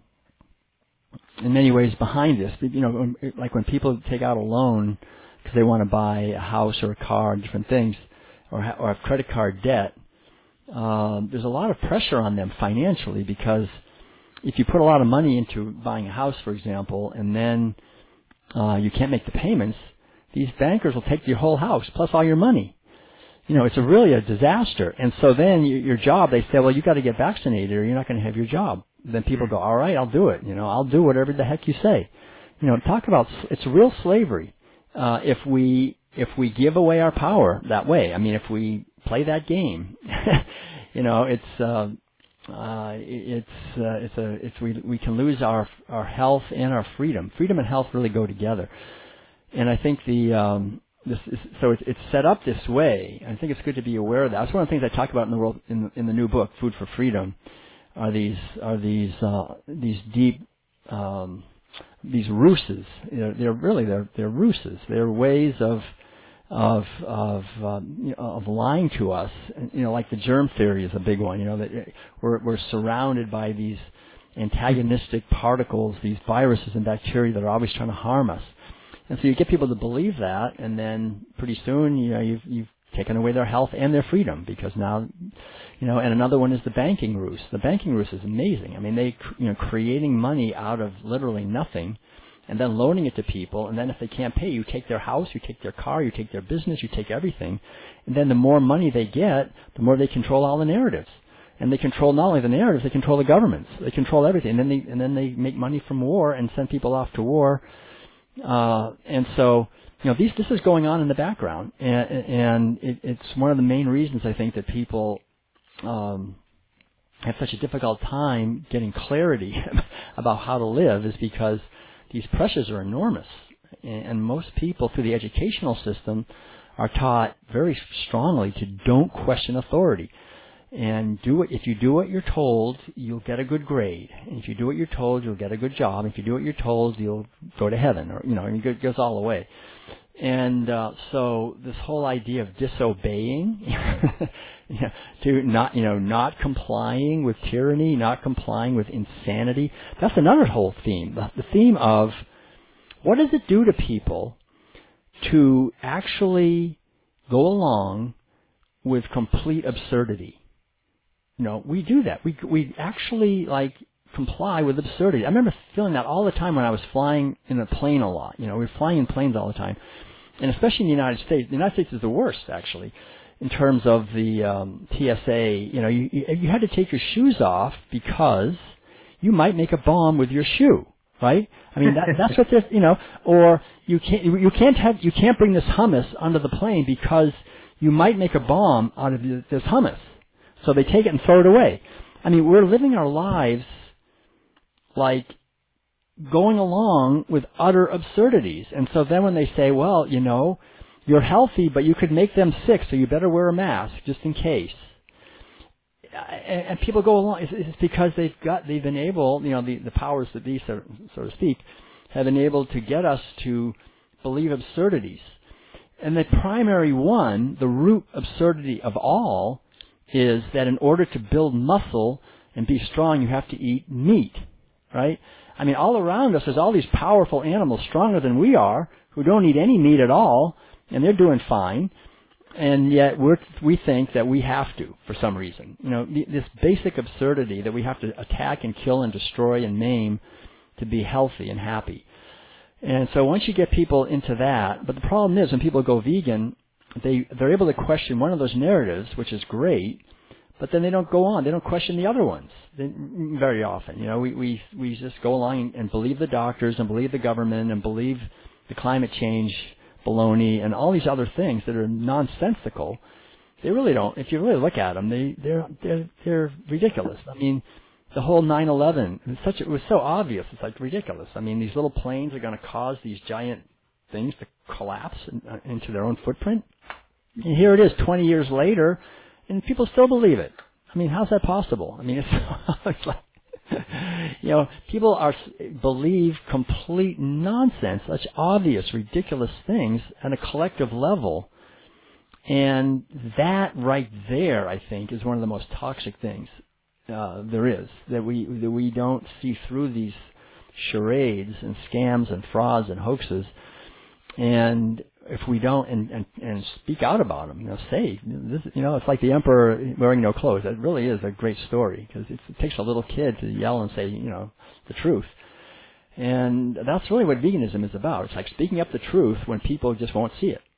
A: in many ways, behind this. You know, like when people take out a loan because they want to buy a house or a car and different things, or ha- or have credit card debt, um, there's a lot of pressure on them financially, because if you put a lot of money into buying a house, for example, and then uh, you can't make the payments, these bankers will take your whole house plus all your money. You know, it's a really a disaster. And so then your, your job, they say, well, you got to get vaccinated or you're not going to have your job. Then people go, all right, I'll do it. You know, I'll do whatever the heck you say. You know, talk about, it's real slavery. Uh, if we, if we give away our power that way, I mean, if we play that game, you know, it's, uh, uh, it's, uh, it's a, it's, we, we can lose our, our health and our freedom. Freedom and health really go together. And I think the, um, this is, so it's, it's set up this way. I think it's good to be aware of that. That's one of the things I talk about in the world, in, in the new book, Food for Freedom, are these, are these, uh, these deep, um, these ruses. You know, they're really, they're, they're ruses. They're ways of, of, of, um, you know, of lying to us. And, you know, like the germ theory is a big one, you know, that we're, we're surrounded by these antagonistic particles, these viruses and bacteria that are always trying to harm us. And so you get people to believe that, and then pretty soon, you know, you've, you've taken away their health and their freedom, because now, you know, and another one is the banking ruse. The banking ruse is amazing. I mean, they, you know, creating money out of literally nothing and then loaning it to people, and then if they can't pay, you take their house, you take their car, you take their business, you take everything. And then the more money they get, the more they control all the narratives. And they control not only the narratives, they control the governments. They control everything. And then they, and then they make money from war and send people off to war. Uh, and so, you know, these, this is going on in the background, and, and it, it's one of the main reasons I think that people, um, have such a difficult time getting clarity about how to live, is because these pressures are enormous. And, and most people through the educational system are taught very strongly to don't question authority. And do it. If you do what you're told, you'll get a good grade. And if you do what you're told, you'll get a good job. If you do what you're told, you'll go to heaven. Or, you know, and it goes all the way. And uh, so this whole idea of disobeying, you know, to not, you know, not complying with tyranny, not complying with insanity, that's another whole theme. The, the theme of what does it do to people to actually go along with complete absurdity? You know, we do that. We we actually, like, comply with absurdity. I remember feeling that all the time when I was flying in a plane a lot. You know, we were flying in planes all the time. And especially in the United States. The United States is the worst, actually, in terms of the um, T S A. You know, you, you had to take your shoes off because you might make a bomb with your shoe, right? I mean, that, that's what they're, you know, or you can't, you can't have, you can't bring this hummus onto the plane because you might make a bomb out of this hummus. So they take it and throw it away. I mean, we're living our lives like going along with utter absurdities. And so then when they say, well, you know, you're healthy, but you could make them sick, so you better wear a mask just in case. And, and people go along. It's, it's because they've got, they've been able, you know, the, the powers that be, so, so to speak, have been able to get us to believe absurdities. And the primary one, the root absurdity of all, is that in order to build muscle and be strong, you have to eat meat, right? I mean, all around us, there's all these powerful animals stronger than we are who don't eat any meat at all, and they're doing fine. And yet we're, we think that we have to, for some reason. You know, this basic absurdity that we have to attack and kill and destroy and maim to be healthy and happy. And so once you get people into that, but the problem is when people go vegan, they, they're able to question one of those narratives, which is great, but then they don't go on. They don't question the other ones they, very often. You know, we, we, we just go along and believe the doctors and believe the government and believe the climate change baloney and all these other things that are nonsensical. They really don't, if you really look at them, they, they're, they're, they're ridiculous. I mean, the whole nine eleven, it was such, it was so obvious. It's like ridiculous. I mean, these little planes are going to cause these giant things to collapse in, uh, into their own footprint. And here it is twenty years later, and people still believe it. I mean, how's that possible? I mean, it's, it's like, you know, people are believe complete nonsense, such obvious, ridiculous things on a collective level. And that right there, I think, is one of the most toxic things uh, there is, that we that we don't see through these charades and scams and frauds and hoaxes. And if we don't and, and, and speak out about them, you know, say, this, you know, it's like the emperor wearing no clothes. That really is a great story because it takes a little kid to yell and say, you know, the truth. And that's really what veganism is about. It's like speaking up the truth when people just won't see it.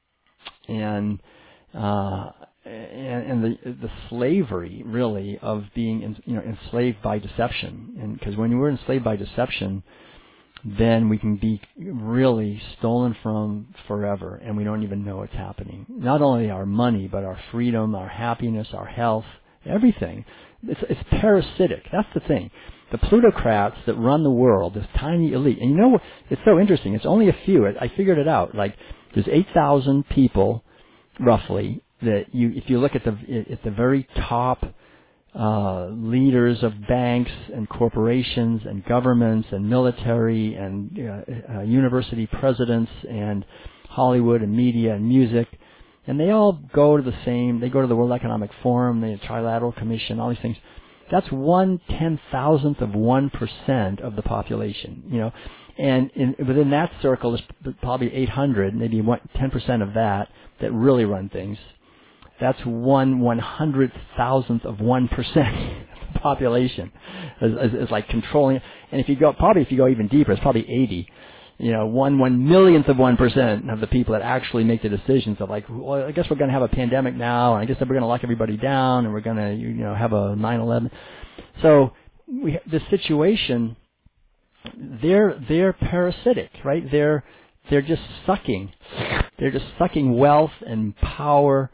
A: And uh, and, and the the slavery really of being in, you know enslaved by deception. And because when we're enslaved by deception, then we can be really stolen from forever, and we don't even know what's happening. Not only our money, but our freedom, our happiness, our health, everything. It's, it's parasitic. That's the thing. The plutocrats that run the world, this tiny elite, and you know what? It's so interesting. It's only a few. I figured it out. Like there's eight thousand people, roughly, that you, if you look at the at the very top. Uh, leaders of banks and corporations and governments and military and uh, uh, university presidents and Hollywood and media and music, and they all go to the same, they go to the World Economic Forum, the Trilateral Commission, all these things. That's one ten thousandth of one percent of the population, you know, and in, within that circle there's probably eight hundred, maybe one, ten percent of that that really run things. That's one one hundred thousandth of one percent of the population is, is, is like controlling. And if you go, probably if you go even deeper, it's probably eighty. You know, one one millionth of one percent of the people that actually make the decisions of like, well, I guess we're going to have a pandemic now, and I guess we're going to lock everybody down, and we're going to, you know, have a nine eleven. So we, the situation, they're they're parasitic, right? They're they're just sucking, they're just sucking wealth and power.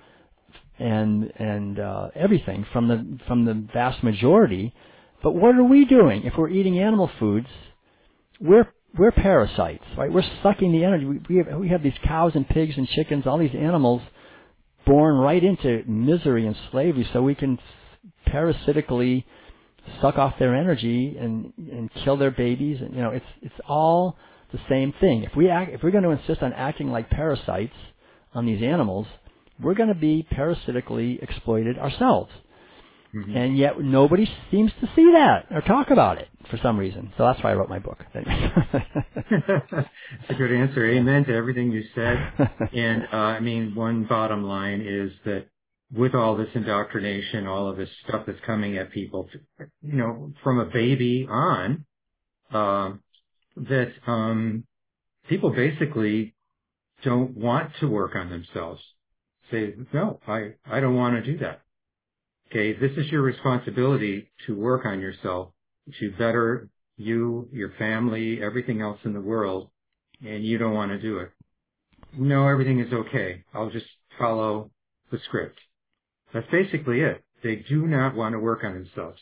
A: and and uh, everything from the from the vast majority. But what are we doing? If we're eating animal foods, we're we're parasites, right? We're sucking the energy. We we have, we have these cows and pigs and chickens, all these animals born right into misery and slavery, so we can parasitically suck off their energy and and kill their babies. And you know, it's it's all the same thing. If we act, if we're going to insist on acting like parasites on these animals, we're going to be parasitically exploited ourselves. Mm-hmm. And yet nobody seems to see that or talk about it for some reason. So that's why I wrote my book.
D: That's a good answer. Amen to everything you said. And, uh, I mean, one bottom line is that with all this indoctrination, all of this stuff that's coming at people, you know, from a baby on, uh, that um, people basically don't want to work on themselves. Say, no, I, I don't want to do that. Okay, this is your responsibility to work on yourself, to better you, your family, everything else in the world, and you don't want to do it. No, everything is okay. I'll just follow the script. That's basically it. They do not want to work on themselves.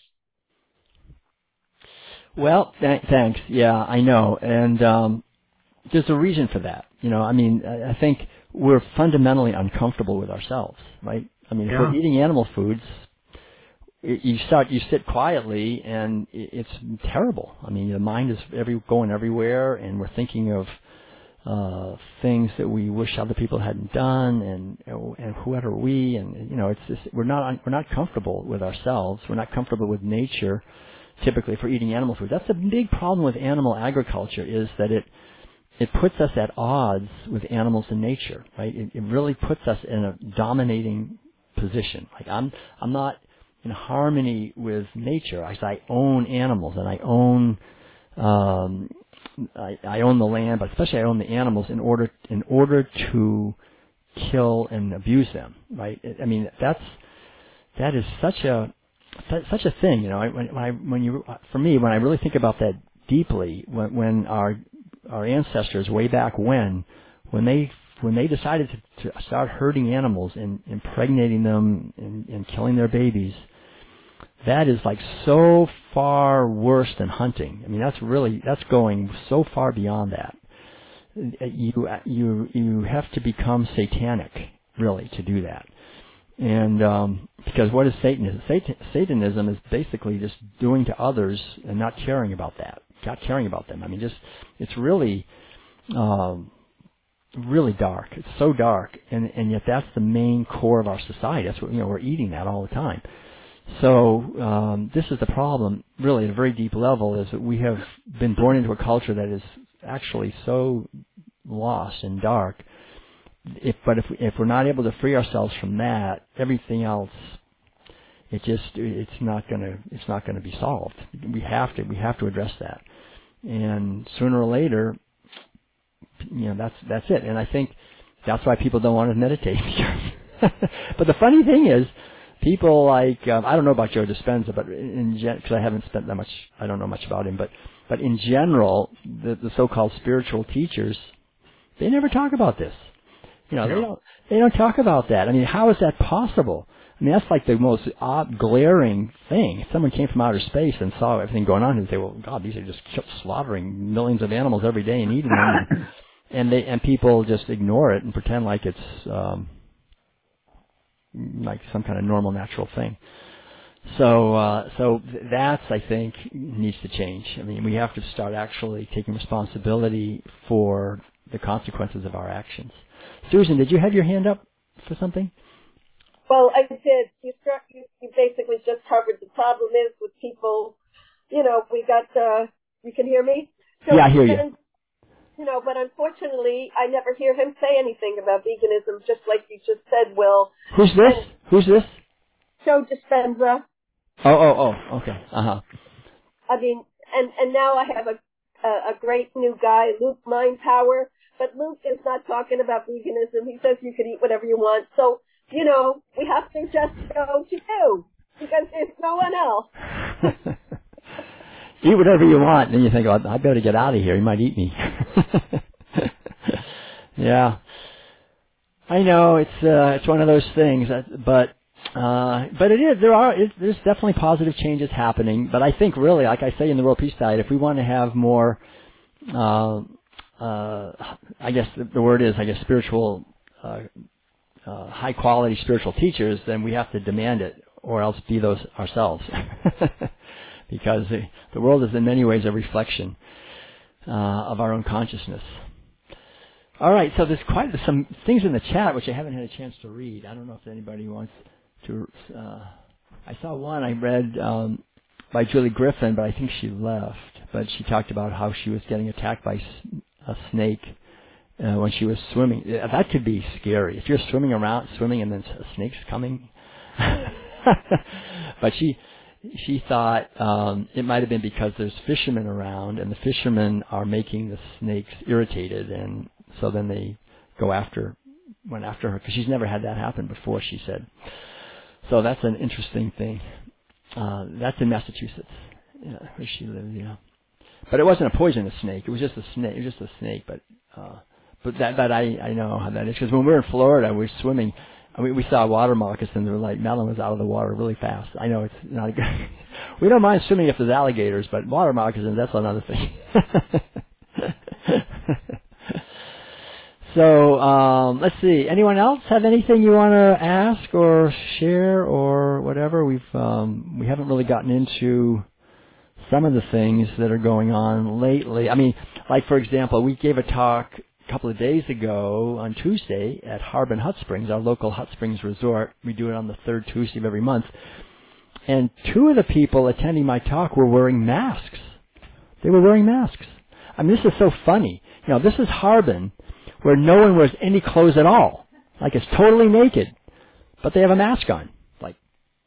A: Well, th- thanks. Yeah, I know. And um, there's a reason for that. You know, I mean, I, I think we're fundamentally uncomfortable with ourselves, right? I mean, yeah. If we're eating animal foods, you start, you sit quietly, and it's terrible. I mean, the mind is every going everywhere, and we're thinking of uh things that we wish other people hadn't done, and and who are we? And you know, it's just, we're not we're not comfortable with ourselves. We're not comfortable with nature. Typically, for eating animal food, that's a big problem with animal agriculture. Is that it it puts us at odds with animals and nature, right? It, it really puts us in a dominating position. Like I'm I'm not in harmony with nature. I, I own animals, and I own um, I, I own the land, but especially I own the animals in order in order to kill and abuse them. Right? I mean, that's that is such a such a thing. You know, when, when I when you for me when I really think about that deeply, when, when our our ancestors way back when when they when they decided to, to start herding animals and impregnating them and, and killing their babies. That is like so far worse than hunting. I mean, that's really, that's going so far beyond that. You, you, you have to become satanic, really, to do that. And um, because what is Satanism? Satan, Satanism is basically just doing to others and not caring about that, not caring about them. I mean, just it's really, um, really dark. It's so dark, and and yet that's the main core of our society. That's what you know. We're eating that all the time. So um, this is the problem, really, at a very deep level, is that we have been born into a culture that is actually so lost and dark. If, but if, if we're not able to free ourselves from that, everything else, it just, it's not gonna, it's not gonna be solved. We have to, we have to address that. And sooner or later, you know, that's, that's it. And I think that's why people don't want to meditate. But the funny thing is, people like, um, I don't know about Joe Dispenza, but in gen, because I haven't spent that much, I don't know much about him, but, but in general, the, the so-called spiritual teachers, they never talk about this. You know, no. they don't, they don't talk about that. I mean, how is that possible? I mean, that's like the most odd, glaring thing. If someone came from outer space and saw everything going on, they'd say, well, God, these are just slaughtering millions of animals every day and eating them. and they, and people just ignore it and pretend like it's, um, like some kind of normal, natural thing. So, uh, so th- that's, I think, needs to change. I mean, we have to start actually taking responsibility for the consequences of our actions. Susan, did you have your hand up for something?
E: Well, I did. You, struck, you, you basically just covered the problem is with people, you know, we got, uh, you can hear me? So
A: yeah, I hear you.
E: You know, but unfortunately, I never hear him say anything about veganism, just like you just said, Will.
A: Who's this? And Who's this?
E: Joe Dispenza.
A: Oh, oh, oh, okay. Uh-huh.
E: I mean, and, and now I have a, a, a great new guy, Luke Mindpower, but Luke is not talking about veganism. He says you can eat whatever you want. So, you know, we have to just go to you, because there's no one else.
A: Eat whatever you want, and then you think, oh, I better get out of here. He might eat me. Yeah, I know it's uh, it's one of those things, but uh, but it is there are it, there's definitely positive changes happening. But I think really, like I say in the World Peace Diet, if we want to have more, uh, uh, I guess the, the word is I guess spiritual, uh, uh, high quality spiritual teachers, then we have to demand it, or else be those ourselves. Because the, the world is in many ways a reflection uh, of our own consciousness. All right, so there's quite some things in the chat which I haven't had a chance to read. I don't know if anybody wants to. Uh, I saw one I read um, by Julie Griffin, but I think she left. But she talked about how she was getting attacked by a snake uh, when she was swimming. That could be scary if you're swimming around, swimming, and then a snake's coming. But she. She thought um, it might have been because there's fishermen around, and the fishermen are making the snakes irritated, and so then they go after, went after her, because she's never had that happen before, she said. So that's an interesting thing. Uh, that's in Massachusetts, yeah, where she lives, yeah. But it wasn't a poisonous snake. It was just a snake. It was just a snake, but uh, but that that I I know how that is, because when we were in Florida, we were swimming. I mean, we saw water moccasins. They were like, Madeline was out of the water really fast. I know it's not a good. We don't mind swimming if there's alligators, but water moccasins, that's another thing. So, um, let's see. Anyone else have anything you want to ask or share or whatever? We've, um, we haven't really gotten into some of the things that are going on lately. I mean, like, for example, we gave a talk a couple of days ago on Tuesday at Harbin Hot Springs, our local hot springs resort. We do it on the third Tuesday of every month. And two of the people attending my talk were wearing masks. They were wearing masks. I mean, this is so funny. You know, this is Harbin, where no one wears any clothes at all. Like, it's totally naked. But they have a mask on. Like.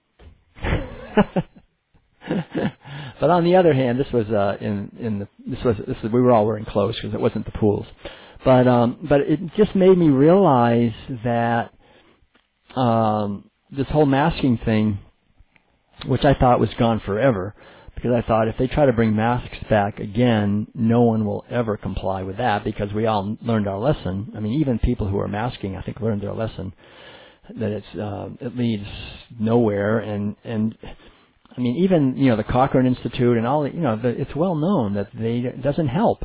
A: But on the other hand, this was uh, in in the this was this was, we were all wearing clothes because it wasn't the pools. But um, but it just made me realize that um, this whole masking thing, which I thought was gone forever, because I thought if they try to bring masks back again, no one will ever comply with that, because we all learned our lesson. I mean, even people who are masking, I think, learned their lesson that it's uh, it leads nowhere. And and I mean, even you know the Cochrane Institute and all, you know, the, it's well known that they it doesn't help.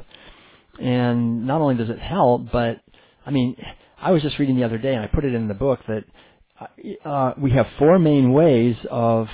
A: And not only does it help, but I mean, I was just reading the other day, and I put it in the book, that uh, we have four main ways of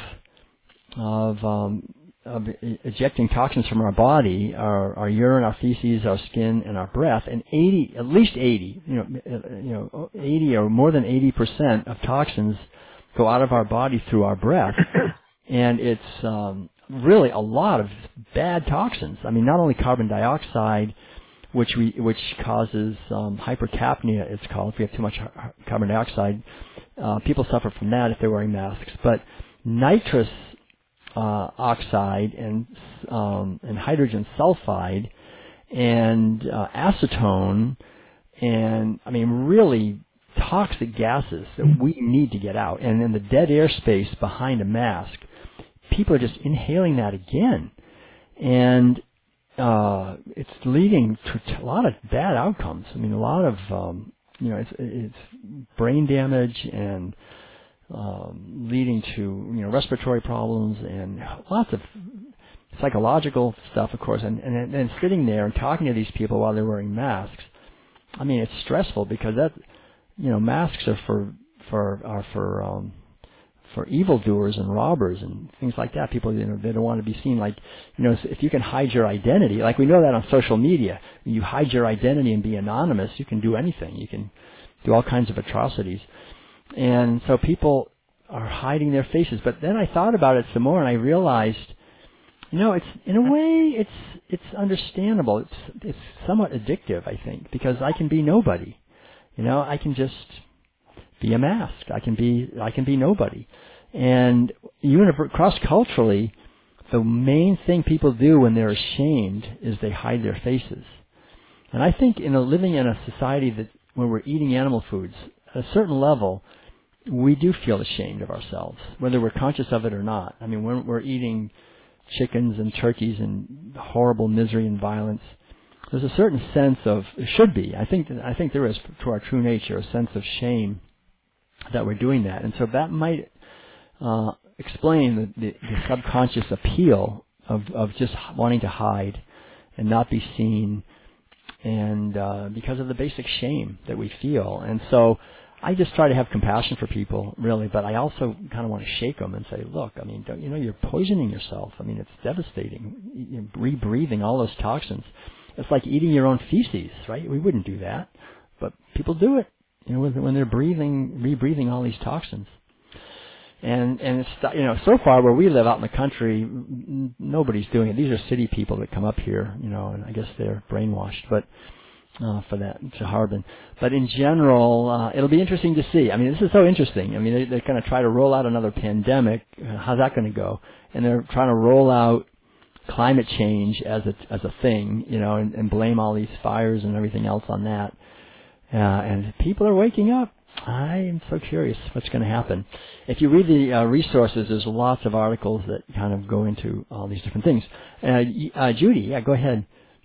A: of um, of ejecting toxins from our body: our, our urine, our feces, our skin, and our breath. And eighty, at least eighty, you know, you know, eighty or more than eighty percent of toxins go out of our body through our breath, and it's um, really a lot of bad toxins. I mean, not only carbon dioxide, which we which causes um, hypercapnia, it's called. If we have too much carbon dioxide, uh, people suffer from that if they're wearing masks. But nitrous uh, oxide and um, and hydrogen sulfide and uh, acetone, and I mean really toxic gases that we need to get out. And in the dead air space behind a mask, people are just inhaling that again, and uh, it's leading to a lot of bad outcomes. I mean, a lot of um, you know, it's, it's brain damage and um, leading to you know respiratory problems and lots of psychological stuff, of course. And and and sitting there and talking to these people while they're wearing masks, I mean, it's stressful because that you know masks are for for are for um, for evildoers and robbers and things like that. People, you know, they don't want to be seen like, you know, if you can hide your identity, like we know that on social media, you hide your identity and be anonymous, you can do anything. You can do all kinds of atrocities. And so people are hiding their faces. But then I thought about it some more and I realized, you know, it's, in a way, it's, it's understandable. It's, it's somewhat addictive, I think, because I can be nobody. You know, I can just be a mask. I can be I can be nobody. And univer- cross-culturally, the main thing people do when they're ashamed is they hide their faces. And I think in a, living in a society that when we're eating animal foods, at a certain level, we do feel ashamed of ourselves, whether we're conscious of it or not. I mean, when we're eating chickens and turkeys and horrible misery and violence, there's a certain sense of, it should be, I think I think there is, to our true nature, a sense of shame that we're doing that. And so that might uh, explain the, the, the subconscious appeal of, of just wanting to hide and not be seen, and uh, because of the basic shame that we feel. And so I just try to have compassion for people, really, but I also kind of want to shake them and say, look, I mean, don't, you know, you're poisoning yourself. I mean, it's devastating. You're rebreathing all those toxins. It's like eating your own feces, right? We wouldn't do that, but people do it. You know, when they're breathing, rebreathing all these toxins, and and it's, you know, so far where we live out in the country, n- nobody's doing it. These are city people that come up here, you know, and I guess they're brainwashed, but uh, for that to Harbin. But in general, uh, it'll be interesting to see. I mean, this is so interesting. I mean, they, they're going to try to roll out another pandemic. Uh, how's that going to go? And they're trying to roll out climate change as a as a thing, you know, and, and blame all these fires and everything else on that. Uh, and people are waking up. I am so curious what's going to happen. If you read the uh, resources, there's lots of articles that kind of go into all these different things. Uh, uh, Judy, yeah, go ahead.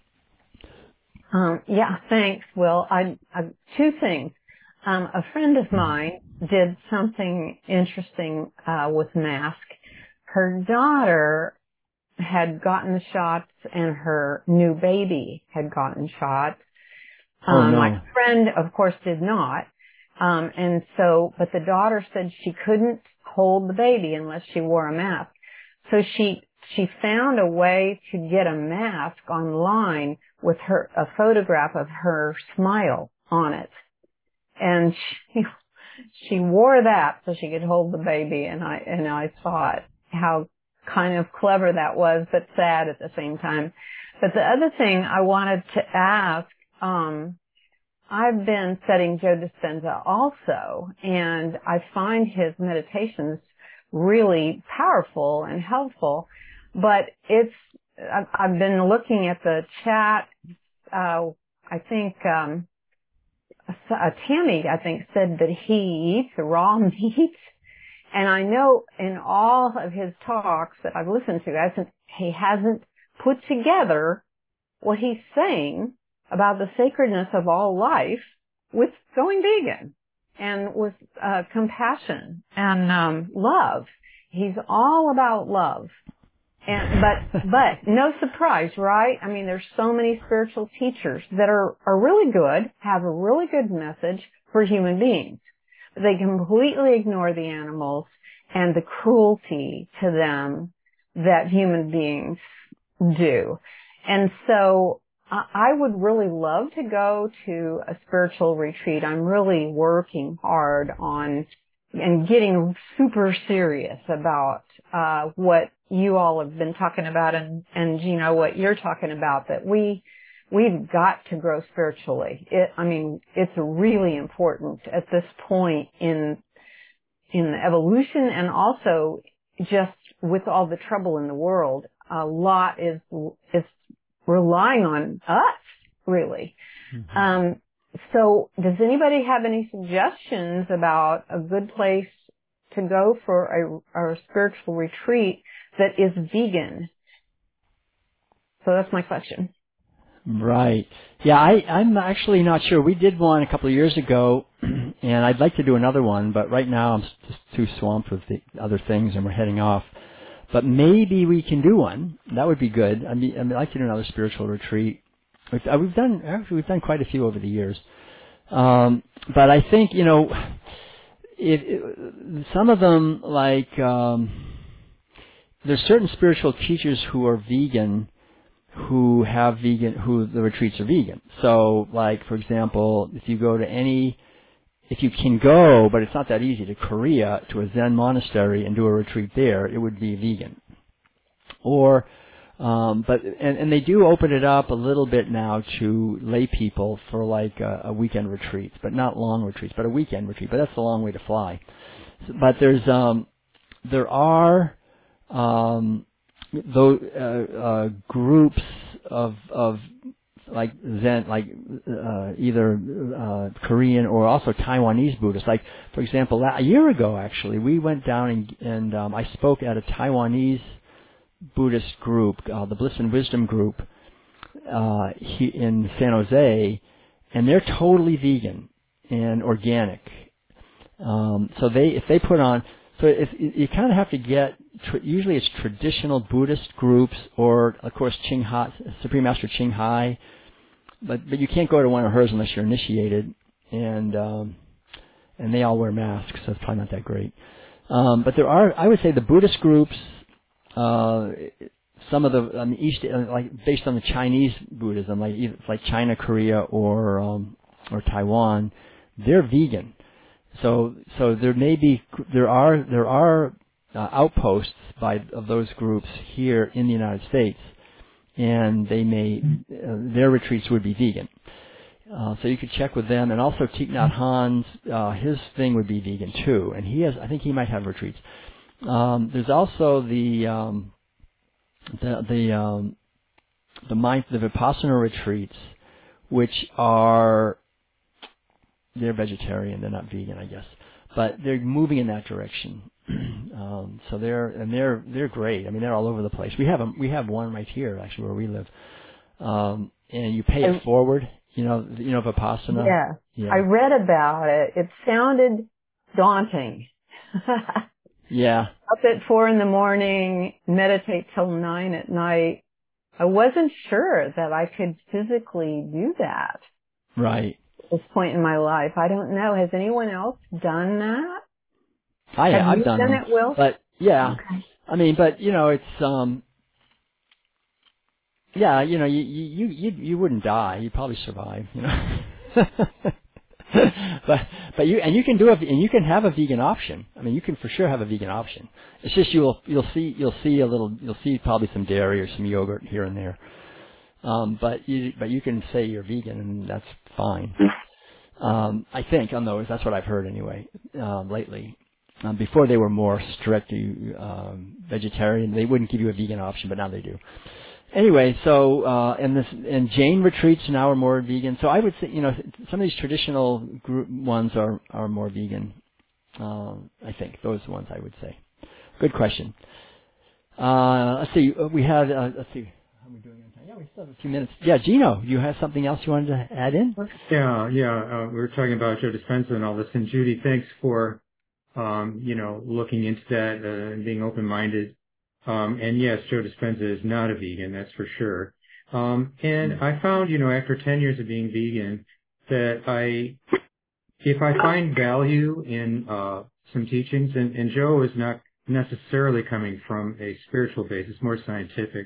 B: Um, yeah, thanks, Will. I, I, two things. Um, a friend of mine did something interesting uh, with mask. Her daughter had gotten the shots, and her new baby had gotten shots. Um,
A: oh, no.
B: My friend, of course, did not. Um, and so, but the daughter said she couldn't hold the baby unless she wore a mask. So she, she found a way to get a mask online with her, a photograph of her smile on it. And she, she wore that so she could hold the baby. And I, and I thought how kind of clever that was, but sad at the same time. But the other thing I wanted to ask, Um, I've been studying Joe Dispenza also, and I find his meditations really powerful and helpful. But it's, I've, I've been looking at the chat. Uh, I think um, uh, Tammy, I think, said that he eats raw meat, and I know in all of his talks that I've listened to, hasn't, he hasn't put together what he's saying about the sacredness of all life with going vegan and with uh, compassion and um, love. He's all about love. And but but no surprise, right? I mean, there's so many spiritual teachers that are are really good, have a really good message for human beings. They completely ignore the animals and the cruelty to them that human beings do. And so I would really love to go to a spiritual retreat. I'm really working hard on and getting super serious about uh what you all have been talking about, and, and Gino, what you're talking about, that we, we've got to grow spiritually. It, I mean, it's really important at this point in, in the evolution, and also just with all the trouble in the world. A lot is, is relying on us, really. Mm-hmm. Um, so does anybody have any suggestions about a good place to go for a, a spiritual retreat that is vegan? So that's my question.
A: Right. Yeah, I, I'm actually not sure. We did one a couple of years ago, and I'd like to do another one, but right now I'm just too swamped with the other things, and we're heading off. But maybe we can do one. That would be good. I mean, I'd like to do another spiritual retreat. We've, we've done actually we've done quite a few over the years. Um, but I think, you know, it, it, some of them, like, um, there's certain spiritual teachers who are vegan, who have vegan, who the retreats are vegan. So, like, for example, if you go to any, if you can go, but it's not that easy, to Korea, to a Zen monastery and do a retreat there, it would be vegan. Or, um, but, and, and they do open it up a little bit now to lay people for like a, a weekend retreat, but not long retreats, but a weekend retreat, but that's a long way to fly. So, but there's, um, there are, um, those, uh, uh, groups of, of, like Zen, like, uh, either, uh, Korean or also Taiwanese Buddhists. Like, for example, a year ago, actually, we went down and, and, um, I spoke at a Taiwanese Buddhist group, uh, the Bliss and Wisdom group, uh, he, in San Jose, and they're totally vegan and organic. Um, so they, if they put on, so if you kind of have to get, tr- usually it's traditional Buddhist groups, or of course Ching Hai, Supreme Master Ching Hai, but but you can't go to one of hers unless you're initiated, and um, and they all wear masks, so it's probably not that great. Um, but there are, I would say, the Buddhist groups. Uh, some of the on the East, like based on the Chinese Buddhism, like either, like China, Korea, or um, or Taiwan, they're vegan. So so there may be there are there are uh, outposts by of those groups here in the United States, and they may uh, their retreats would be vegan. Uh, so you could check with them, and also Thich Nhat Hanh's uh, his thing would be vegan too, and he has I think he might have retreats. Um, there's also the um, the the um, the mind the Vipassana retreats, which are they're vegetarian, they're not vegan, I guess, but they're moving in that direction. um, so they're and they're they're great. I mean, they're all over the place. We have a, we have one right here actually where we live, um, and you pay it forward. You know, you know Vipassana.
B: Yeah,
A: yeah.
B: I read about it. It sounded daunting.
A: Yeah.
B: Up at four in the morning, meditate till nine at night. I wasn't sure that I could physically do that.
A: Right.
B: At this point in my life. I don't know. Has anyone else done that?
A: I have.
B: Have
A: I've done,
B: done
A: them.
B: it, Will?
A: But yeah.
B: Okay.
A: I mean, but you know, it's um. Yeah, you know, you you you you wouldn't die. You'd probably survive. You know. but but you and you can do a and you can have a vegan option. I mean, you can for sure have a vegan option. It's just you'll you'll see you'll see a little you'll see probably some dairy or some yogurt here and there. Um, but you but you can say you're vegan and that's fine. Um, I think on those that's what I've heard anyway uh, lately. Um, before they were more strict, you um, vegetarian. They wouldn't give you a vegan option, but now they do. Anyway, so uh, and this and Jain retreats now are more vegan. So I would say, you know, some of these traditional group ones are are more vegan. Uh, I think those are the ones I would say. Good question. Uh, let's see. We had uh, let's see. How are we doing on time? Yeah, we still have a few minutes. Yeah, Gino, you have something else you wanted to add in?
D: Yeah, yeah. Uh, we were talking about Joe Dispenza and all this, and Judy, thanks for um, you know looking into that uh, and being open-minded. Um, and yes, Joe Dispenza is not a vegan, that's for sure. Um, and I found, you know, after ten years of being vegan, that I if I find value in uh, some teachings, and, and Joe is not necessarily coming from a spiritual base, it's more scientific.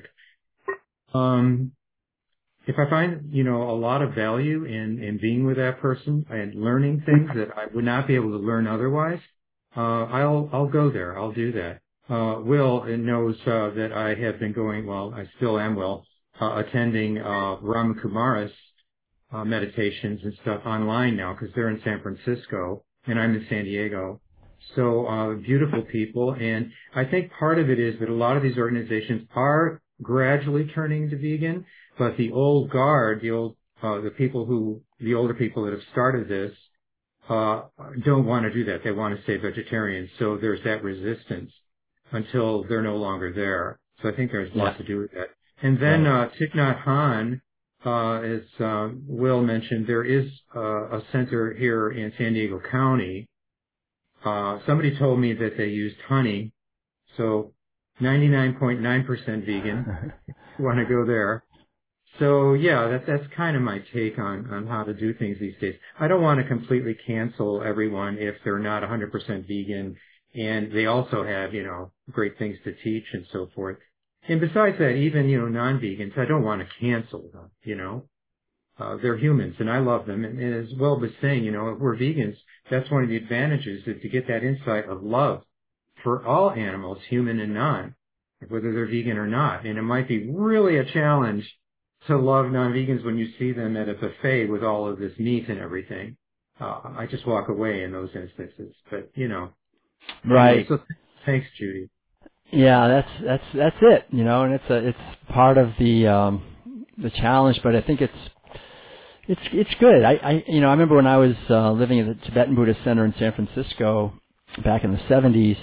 D: Um, if I find, you know, a lot of value in, in being with that person and learning things that I would not be able to learn otherwise, uh, I'll, I'll go there. I'll do that. Uh, Will knows, uh, that I have been going, well, I still am, Will, uh, attending, uh, Ram Kumaris, uh, meditations and stuff online now because they're in San Francisco and I'm in San Diego. So, uh, beautiful people. And I think part of it is that a lot of these organizations are gradually turning to vegan, but the old guard, the old, uh, the people who, the older people that have started this, uh, don't want to do that. They want to stay vegetarian. So there's that resistance until they're no longer there. So I think there's yeah. lots to do with that. And then, uh, Thich Nhat Hanh, uh, as, uh, Will mentioned, there is, uh, a center here in San Diego County. Uh, somebody told me that they used honey. So ninety-nine point nine percent vegan. You want to go there. So yeah, that, that's kind of my take on, on how to do things these days. I don't want to completely cancel everyone if they're not one hundred percent vegan and they also have, you know, great things to teach and so forth. And besides that, even, you know, non-vegans, I don't want to cancel them, you know. Uh, they're humans and I love them. And, and as Will was saying, you know, if we're vegans, that's one of the advantages is to get that insight of love for all animals, human and non, whether they're vegan or not. And it might be really a challenge to love non-vegans when you see them at a buffet with all of this meat and everything. Uh, I just walk away in those instances. But, you know.
A: Right.
D: Anyway, so thanks, Judy.
A: Yeah, that's that's that's it, you know, and it's a it's part of the um the challenge, but I think it's it's it's good. I, I you know, I remember when I was uh, living at the Tibetan Buddhist Center in San Francisco back in the seventies,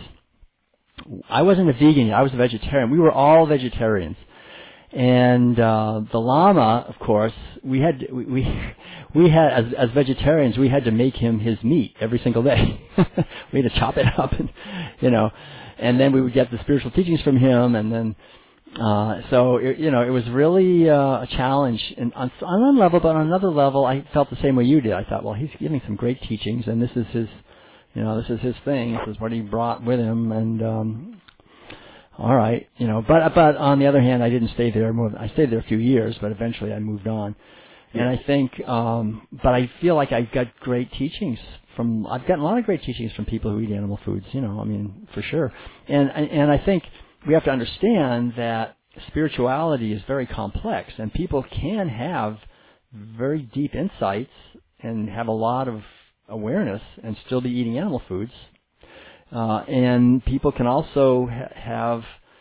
A: I wasn't a vegan, I was a vegetarian. We were all vegetarians. And uh the Lama, of course, we had we we, we had as as vegetarians, we had to make him his meat every single day. We had to chop it up, and you know, and then we would get the spiritual teachings from him, and then uh so it, you know, it was really uh, a challenge. And on, on one level, but on another level, I felt the same way you did. I thought, well, he's giving some great teachings, and this is his, you know, this is his thing. This is what he brought with him, and um all right, you know, but but on the other hand, I didn't stay there more. I stayed there a few years, but eventually I moved on. And I think, um, but I feel like I've got great teachings from. I've gotten a lot of great teachings from people who eat animal foods. You know, I mean, for sure. And and I think we have to understand that spirituality is very complex, and people can have very deep insights and have a lot of awareness and still be eating animal foods. Uh, and people can also ha- have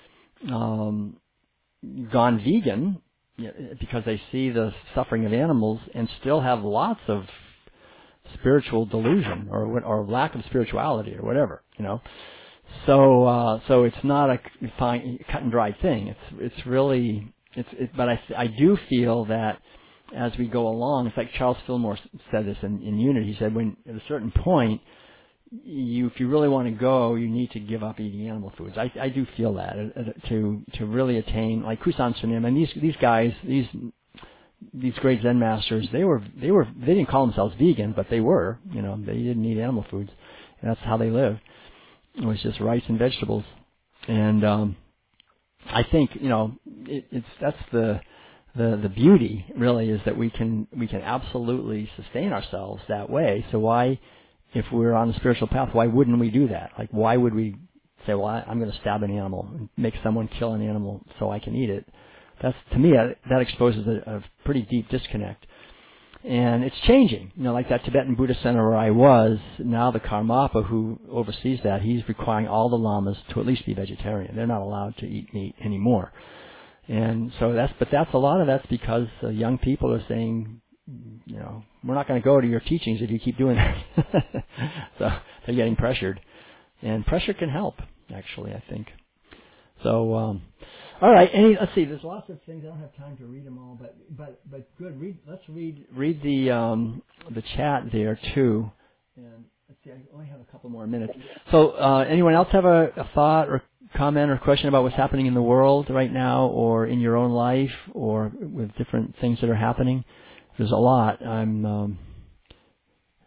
A: um, gone vegan because they see the suffering of animals and still have lots of spiritual delusion or or lack of spirituality or whatever, you know. So uh, so it's not a fine, cut and dry thing. It's it's really it's it, but I I do feel that as we go along, it's like Charles Fillmore said this in, in Unity. He said when at a certain point, you, if you really want to go, you need to give up eating animal foods. I, I do feel that uh, to to really attain, like Kusan Sunim and these these guys, these these great Zen masters, they were they were they didn't call themselves vegan, but they were, you know, they didn't eat animal foods, and that's how they lived. It was just rice and vegetables, and um, I think, you know, it, it's that's the the the beauty really is that we can we can absolutely sustain ourselves that way. So why? If we're on the spiritual path, why wouldn't we do that? Like, why would we say, well, I, I'm going to stab an animal and make someone kill an animal so I can eat it? That's, to me, that, that exposes a, a pretty deep disconnect. And it's changing. You know, like that Tibetan Buddhist Center where I was, now the Karmapa who oversees that, he's requiring all the lamas to at least be vegetarian. They're not allowed to eat meat anymore. And so that's, but that's a lot of that's because uh, young people are saying, you know, we're not going to go to your teachings if you keep doing that. So they're getting pressured, and pressure can help, actually, I think. So, um, all right. Any, let's see. There's lots of things. I don't have time to read them all, but but but good. Read. Let's read read the um, the chat there too. And let's see. I only have a couple more minutes. So, uh, anyone else have a, a thought or comment or question about what's happening in the world right now, or in your own life, or with different things that are happening? There's a lot. I'm um,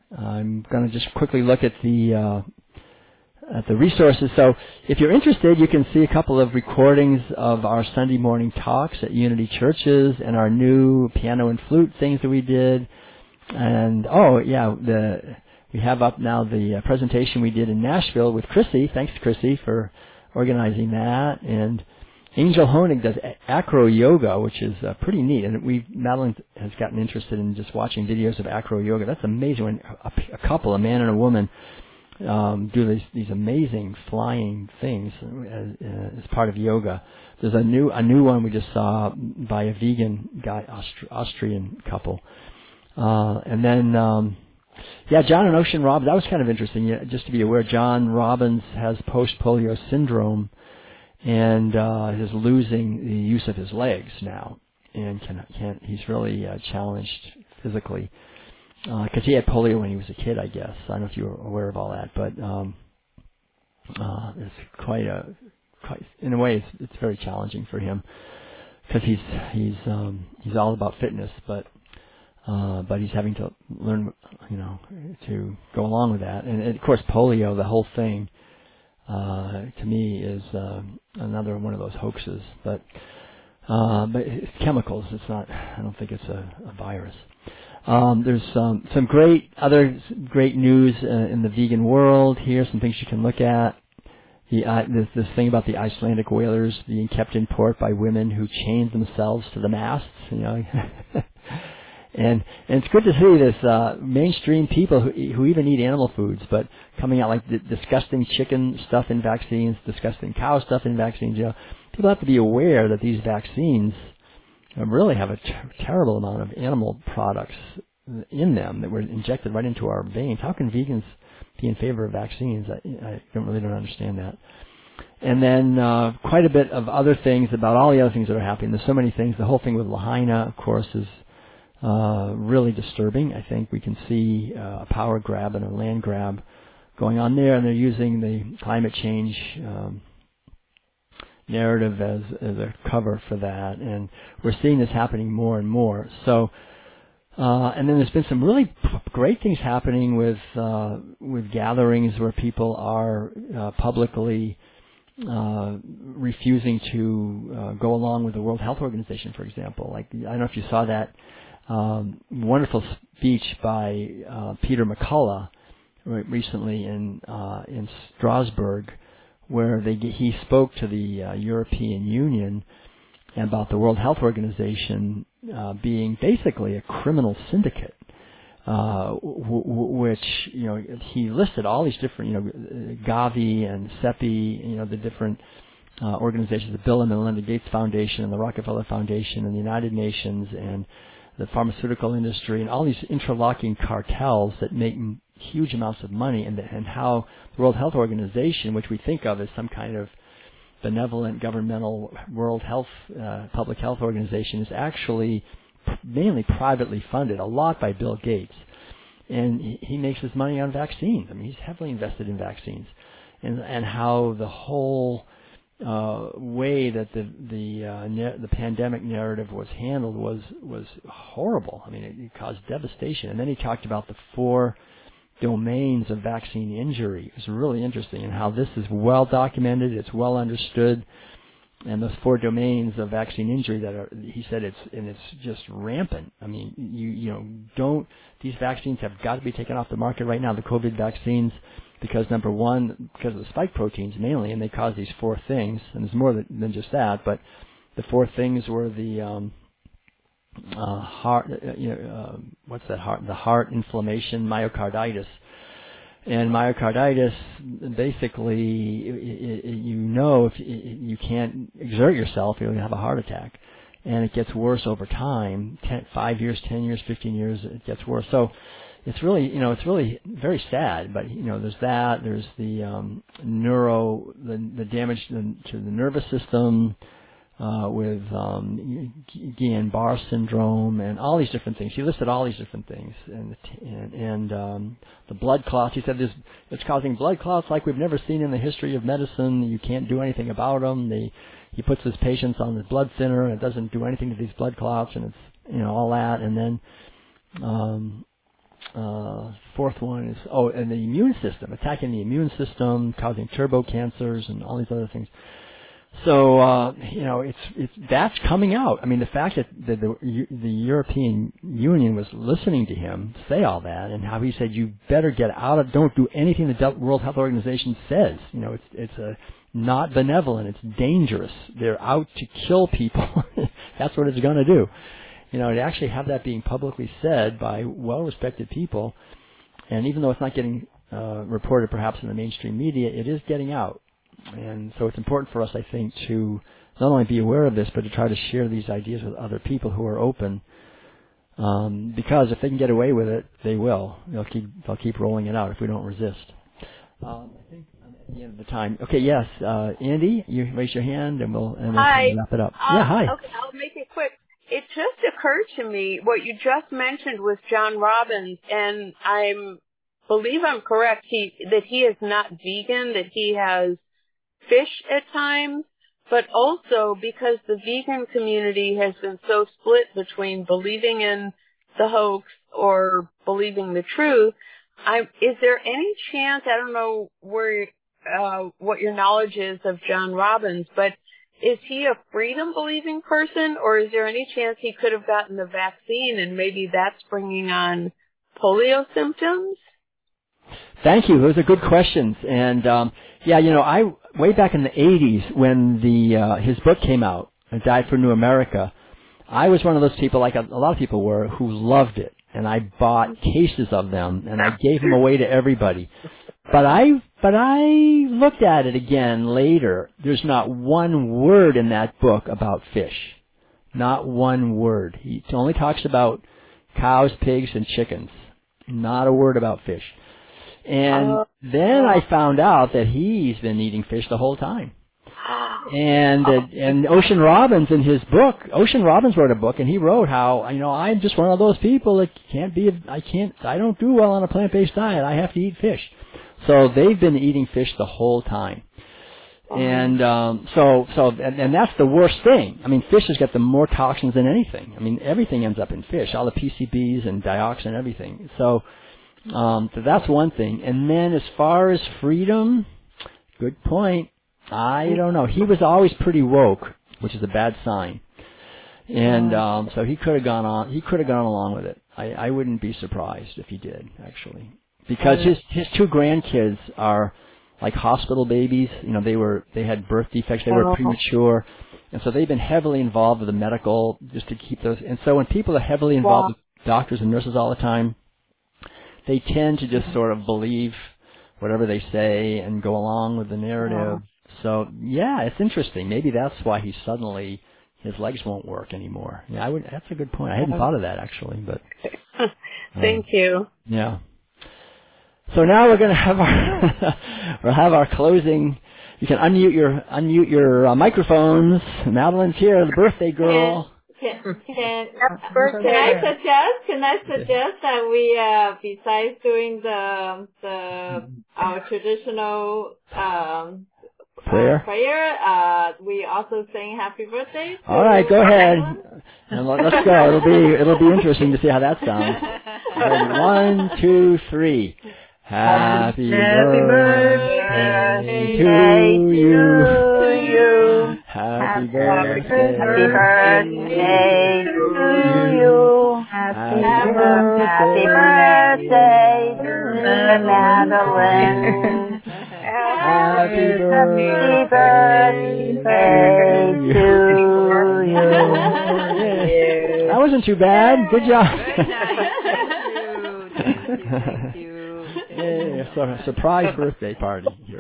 A: I'm going to just quickly look at the uh, at the resources. So if you're interested, you can see a couple of recordings of our Sunday morning talks at Unity Churches and our new piano and flute things that we did. And, oh, yeah, the we have up now the uh, presentation we did in Nashville with Chrissy. Thanks, Chrissy, for organizing that. And Angel Honig does acro yoga, which is uh, pretty neat. And we Madeline has gotten interested in just watching videos of acro yoga. That's amazing when a, a couple, a man and a woman, um, do these, these amazing flying things as, uh, as part of yoga. There's a new a new one we just saw by a vegan guy, Austri- Austrian couple. Uh, and then, um, yeah, John and Ocean Robbins, that was kind of interesting. Yeah, just to be aware, John Robbins has post-polio syndrome and uh, is losing the use of his legs now. And can, can't, he's really uh, challenged physically because uh, he had polio when he was a kid, I guess. I don't know if you were aware of all that, but um, uh, it's quite a, quite, in a way, it's, it's very challenging for him because he's, he's, um, he's all about fitness, but Uh, but he's having to learn, you know, to go along with that. And, and of course, polio, the whole thing, uh, to me is uh, another one of those hoaxes. But uh, but it's chemicals. It's not. I don't think it's a, a virus. Um, there's um, some great other great news uh, in the vegan world here. Some things you can look at. The uh, this, this thing about the Icelandic whalers being kept in port by women who chained themselves to the masts. You know. And, and it's good to see this uh, mainstream people who, who even eat animal foods, but coming out like d- disgusting chicken stuff in vaccines, disgusting cow stuff in vaccines. You know, people have to be aware that these vaccines really have a ter- terrible amount of animal products in them that were injected right into our veins. How can vegans be in favor of vaccines? I, I don't really don't understand that. And then uh, quite a bit of other things about all the other things that are happening. There's so many things. The whole thing with Lahaina, of course, is Uh, really disturbing. I think we can see uh, a power grab and a land grab going on there, and they're using the climate change um, narrative as, as a cover for that, and we're seeing this happening more and more. So, uh, and then there's been some really p- great things happening with uh, with gatherings where people are uh, publicly uh, refusing to uh, go along with the World Health Organization, for example. Like, I don't know if you saw that Um, wonderful speech by uh, Peter McCullough recently in uh, in Strasbourg, where they he spoke to the uh, European Union about the World Health Organization uh, being basically a criminal syndicate, uh, w- w- which you know he listed all these different you know Gavi and CEPI, you know the different uh, organizations, the Bill and Melinda Gates Foundation and the Rockefeller Foundation and the United Nations and the pharmaceutical industry and all these interlocking cartels that make huge amounts of money, and, and how the World Health Organization, which we think of as some kind of benevolent governmental World Health, uh, public health organization, is actually mainly privately funded, a lot by Bill Gates. And he, he makes his money on vaccines. I mean, he's heavily invested in vaccines. And, and how the whole Uh, way that the the uh, na- the pandemic narrative was handled was was horrible. I mean, it, it caused devastation. And then he talked about the four domains of vaccine injury. It was really interesting, and how this is well documented, it's well understood, and those four domains of vaccine injury that are, he said it's and it's just rampant. I mean, you you know don't these vaccines have got to be taken off the market right now. The COVID vaccines. Because number one, because of the spike proteins mainly, and they cause these four things, and there's more than just that. But the four things were the um, uh, heart, uh, you know, uh, what's that heart? The heart inflammation, myocarditis, and myocarditis. Basically, it, it, you know, if you can't exert yourself, you'll have a heart attack, and it gets worse over time. Ten, five years, ten years, fifteen years, it gets worse. So. It's really, you know, it's really very sad, but, you know, there's that, there's the um, neuro, the, the damage to the, to the nervous system uh, with um, Guillain-Barré syndrome and all these different things. He listed all these different things. And and, and um, the blood clots, he said this, it's causing blood clots like we've never seen in the history of medicine. You can't do anything about them. They, he puts his patients on the blood thinner, and it doesn't do anything to these blood clots, and it's, you know, all that. And then... Um, uh, fourth one is, oh, and the immune system, attacking the immune system, causing turbo cancers and all these other things. So, uh, you know, it's, it's, that's coming out. I mean, the fact that the, the, the European Union was listening to him say all that, and how he said, you better get out of, don't do anything the World Health Organization says. You know, it's, it's a, not benevolent, it's dangerous. They're out to kill people. That's what it's going to do. You know, to actually have that being publicly said by well-respected people, and even though it's not getting uh, reported perhaps in the mainstream media, it is getting out. And so it's important for us, I think, to not only be aware of this, but to try to share these ideas with other people who are open. Um, because if they can get away with it, they will. They'll keep they'll keep rolling it out if we don't resist. Um, I think I'm at the end of the time. Okay, yes, uh, Andy, you raise your hand, and we'll and we'll
F: hi.
A: wrap it up.
F: Um,
A: yeah, hi.
F: Okay, I'll make it quick. It just occurred to me what you just mentioned was John Robbins, and I'm believe I'm correct. He that he is not vegan, that he has fish at times, but also because the vegan community has been so split between believing in the hoax or believing the truth. I, is there any chance, I don't know where, uh, what your knowledge is of John Robbins, but is he a freedom-believing person, or is there any chance he could have gotten the vaccine and maybe that's bringing on polio symptoms?
A: Thank you. Those are good questions. And, um, yeah, you know, I, way back in the eighties when the, uh, his book came out, Diet for New America, I was one of those people, like a, a lot of people were, who loved it. And I bought cases of them, and I gave them away to everybody. But I, but I looked at it again later. There's not one word in that book about fish. Not one word. He only talks about cows, pigs, and chickens. Not a word about fish. And uh, then I found out that he's been eating fish the whole time. And uh, and Ocean Robbins in his book, Ocean Robbins wrote a book, and he wrote how, you know, I'm just one of those people that can't be, I can't, I don't do well on a plant-based diet. I have to eat fish. So they've been eating fish the whole time. And um, so, so, and, and that's the worst thing. I mean, fish has got the more toxins than anything. I mean, everything ends up in fish, all the P C Bs and dioxin and everything. So, um, so that's one thing. And then as far as freedom, good point. I don't know. He was always pretty woke, which is a bad sign. And um, so he could have gone on. He could have gone along with it. I, I wouldn't be surprised if he did, actually, because his his two grandkids are like hospital babies. You know, they were they had birth defects. They were premature, and so they've been heavily involved with the medical just to keep those. And so when people are heavily involved with doctors and nurses all the time, they tend to just sort of believe whatever they say and go along with the narrative. So, yeah, it's interesting. Maybe that's why he suddenly, his legs won't work anymore. Yeah, I would. That's a good point. I hadn't thought of that, actually. But
F: Thank um, you.
A: Yeah. So now we're going to have our, we'll have our closing. You can unmute your, unmute your uh, microphones. Madeline's here, the birthday girl.
G: Can, can, can, can I suggest? Can I suggest that we, uh, besides doing the the our traditional um,
A: prayer,
G: uh, prayer, uh, we also sing happy birthday.
A: All right, go ahead. And let's go. It'll be it'll be interesting to see how that sounds. Right, one, two, three. Happy, happy birthday, birthday to you. To you. Happy birthday,
H: happy birthday to you. Happy, happy birthday, happy birthday, dear Madeline.
A: Happy birthday,
H: birthday to
A: you. That wasn't too bad. Good job.
I: Good night. Thank you. Thank you.
A: Yeah, so a surprise birthday party here.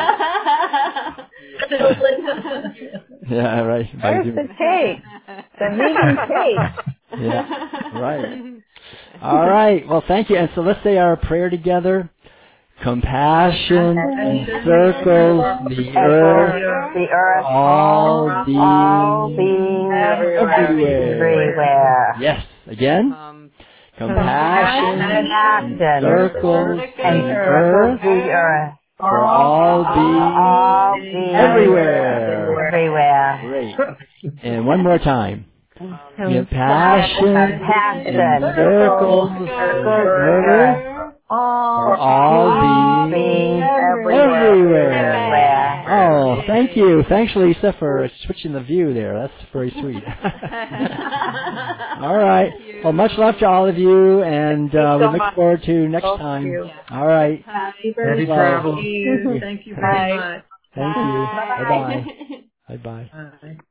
A: Yeah, right.
B: Where's the cake? The vegan cake.
A: Yeah, right. All right. Well, thank you. And so let's say our prayer together. Compassion encircles the earth,
H: the earth,
A: all beings,
H: all beings everywhere. everywhere.
A: Yes. Again. Um, Compassion encircles the earth,
H: the earth,
A: for all beings,
H: all beings
A: everywhere.
H: everywhere.
A: Great. And one more time. We have passion,
H: Passion.
A: and miracles, murder,
H: All
A: for all
H: being
A: everywhere.
H: everywhere.
A: Oh, thank you. Thanks, Lisa, for switching the view there. That's very sweet. All right. Well, much love to all of you, and uh, we look forward to next time. All right.
C: Happy
D: Happy
A: Well,
D: travel.
C: Thank you very much.
A: Thank you. Bye-bye. Bye-bye.
D: Bye.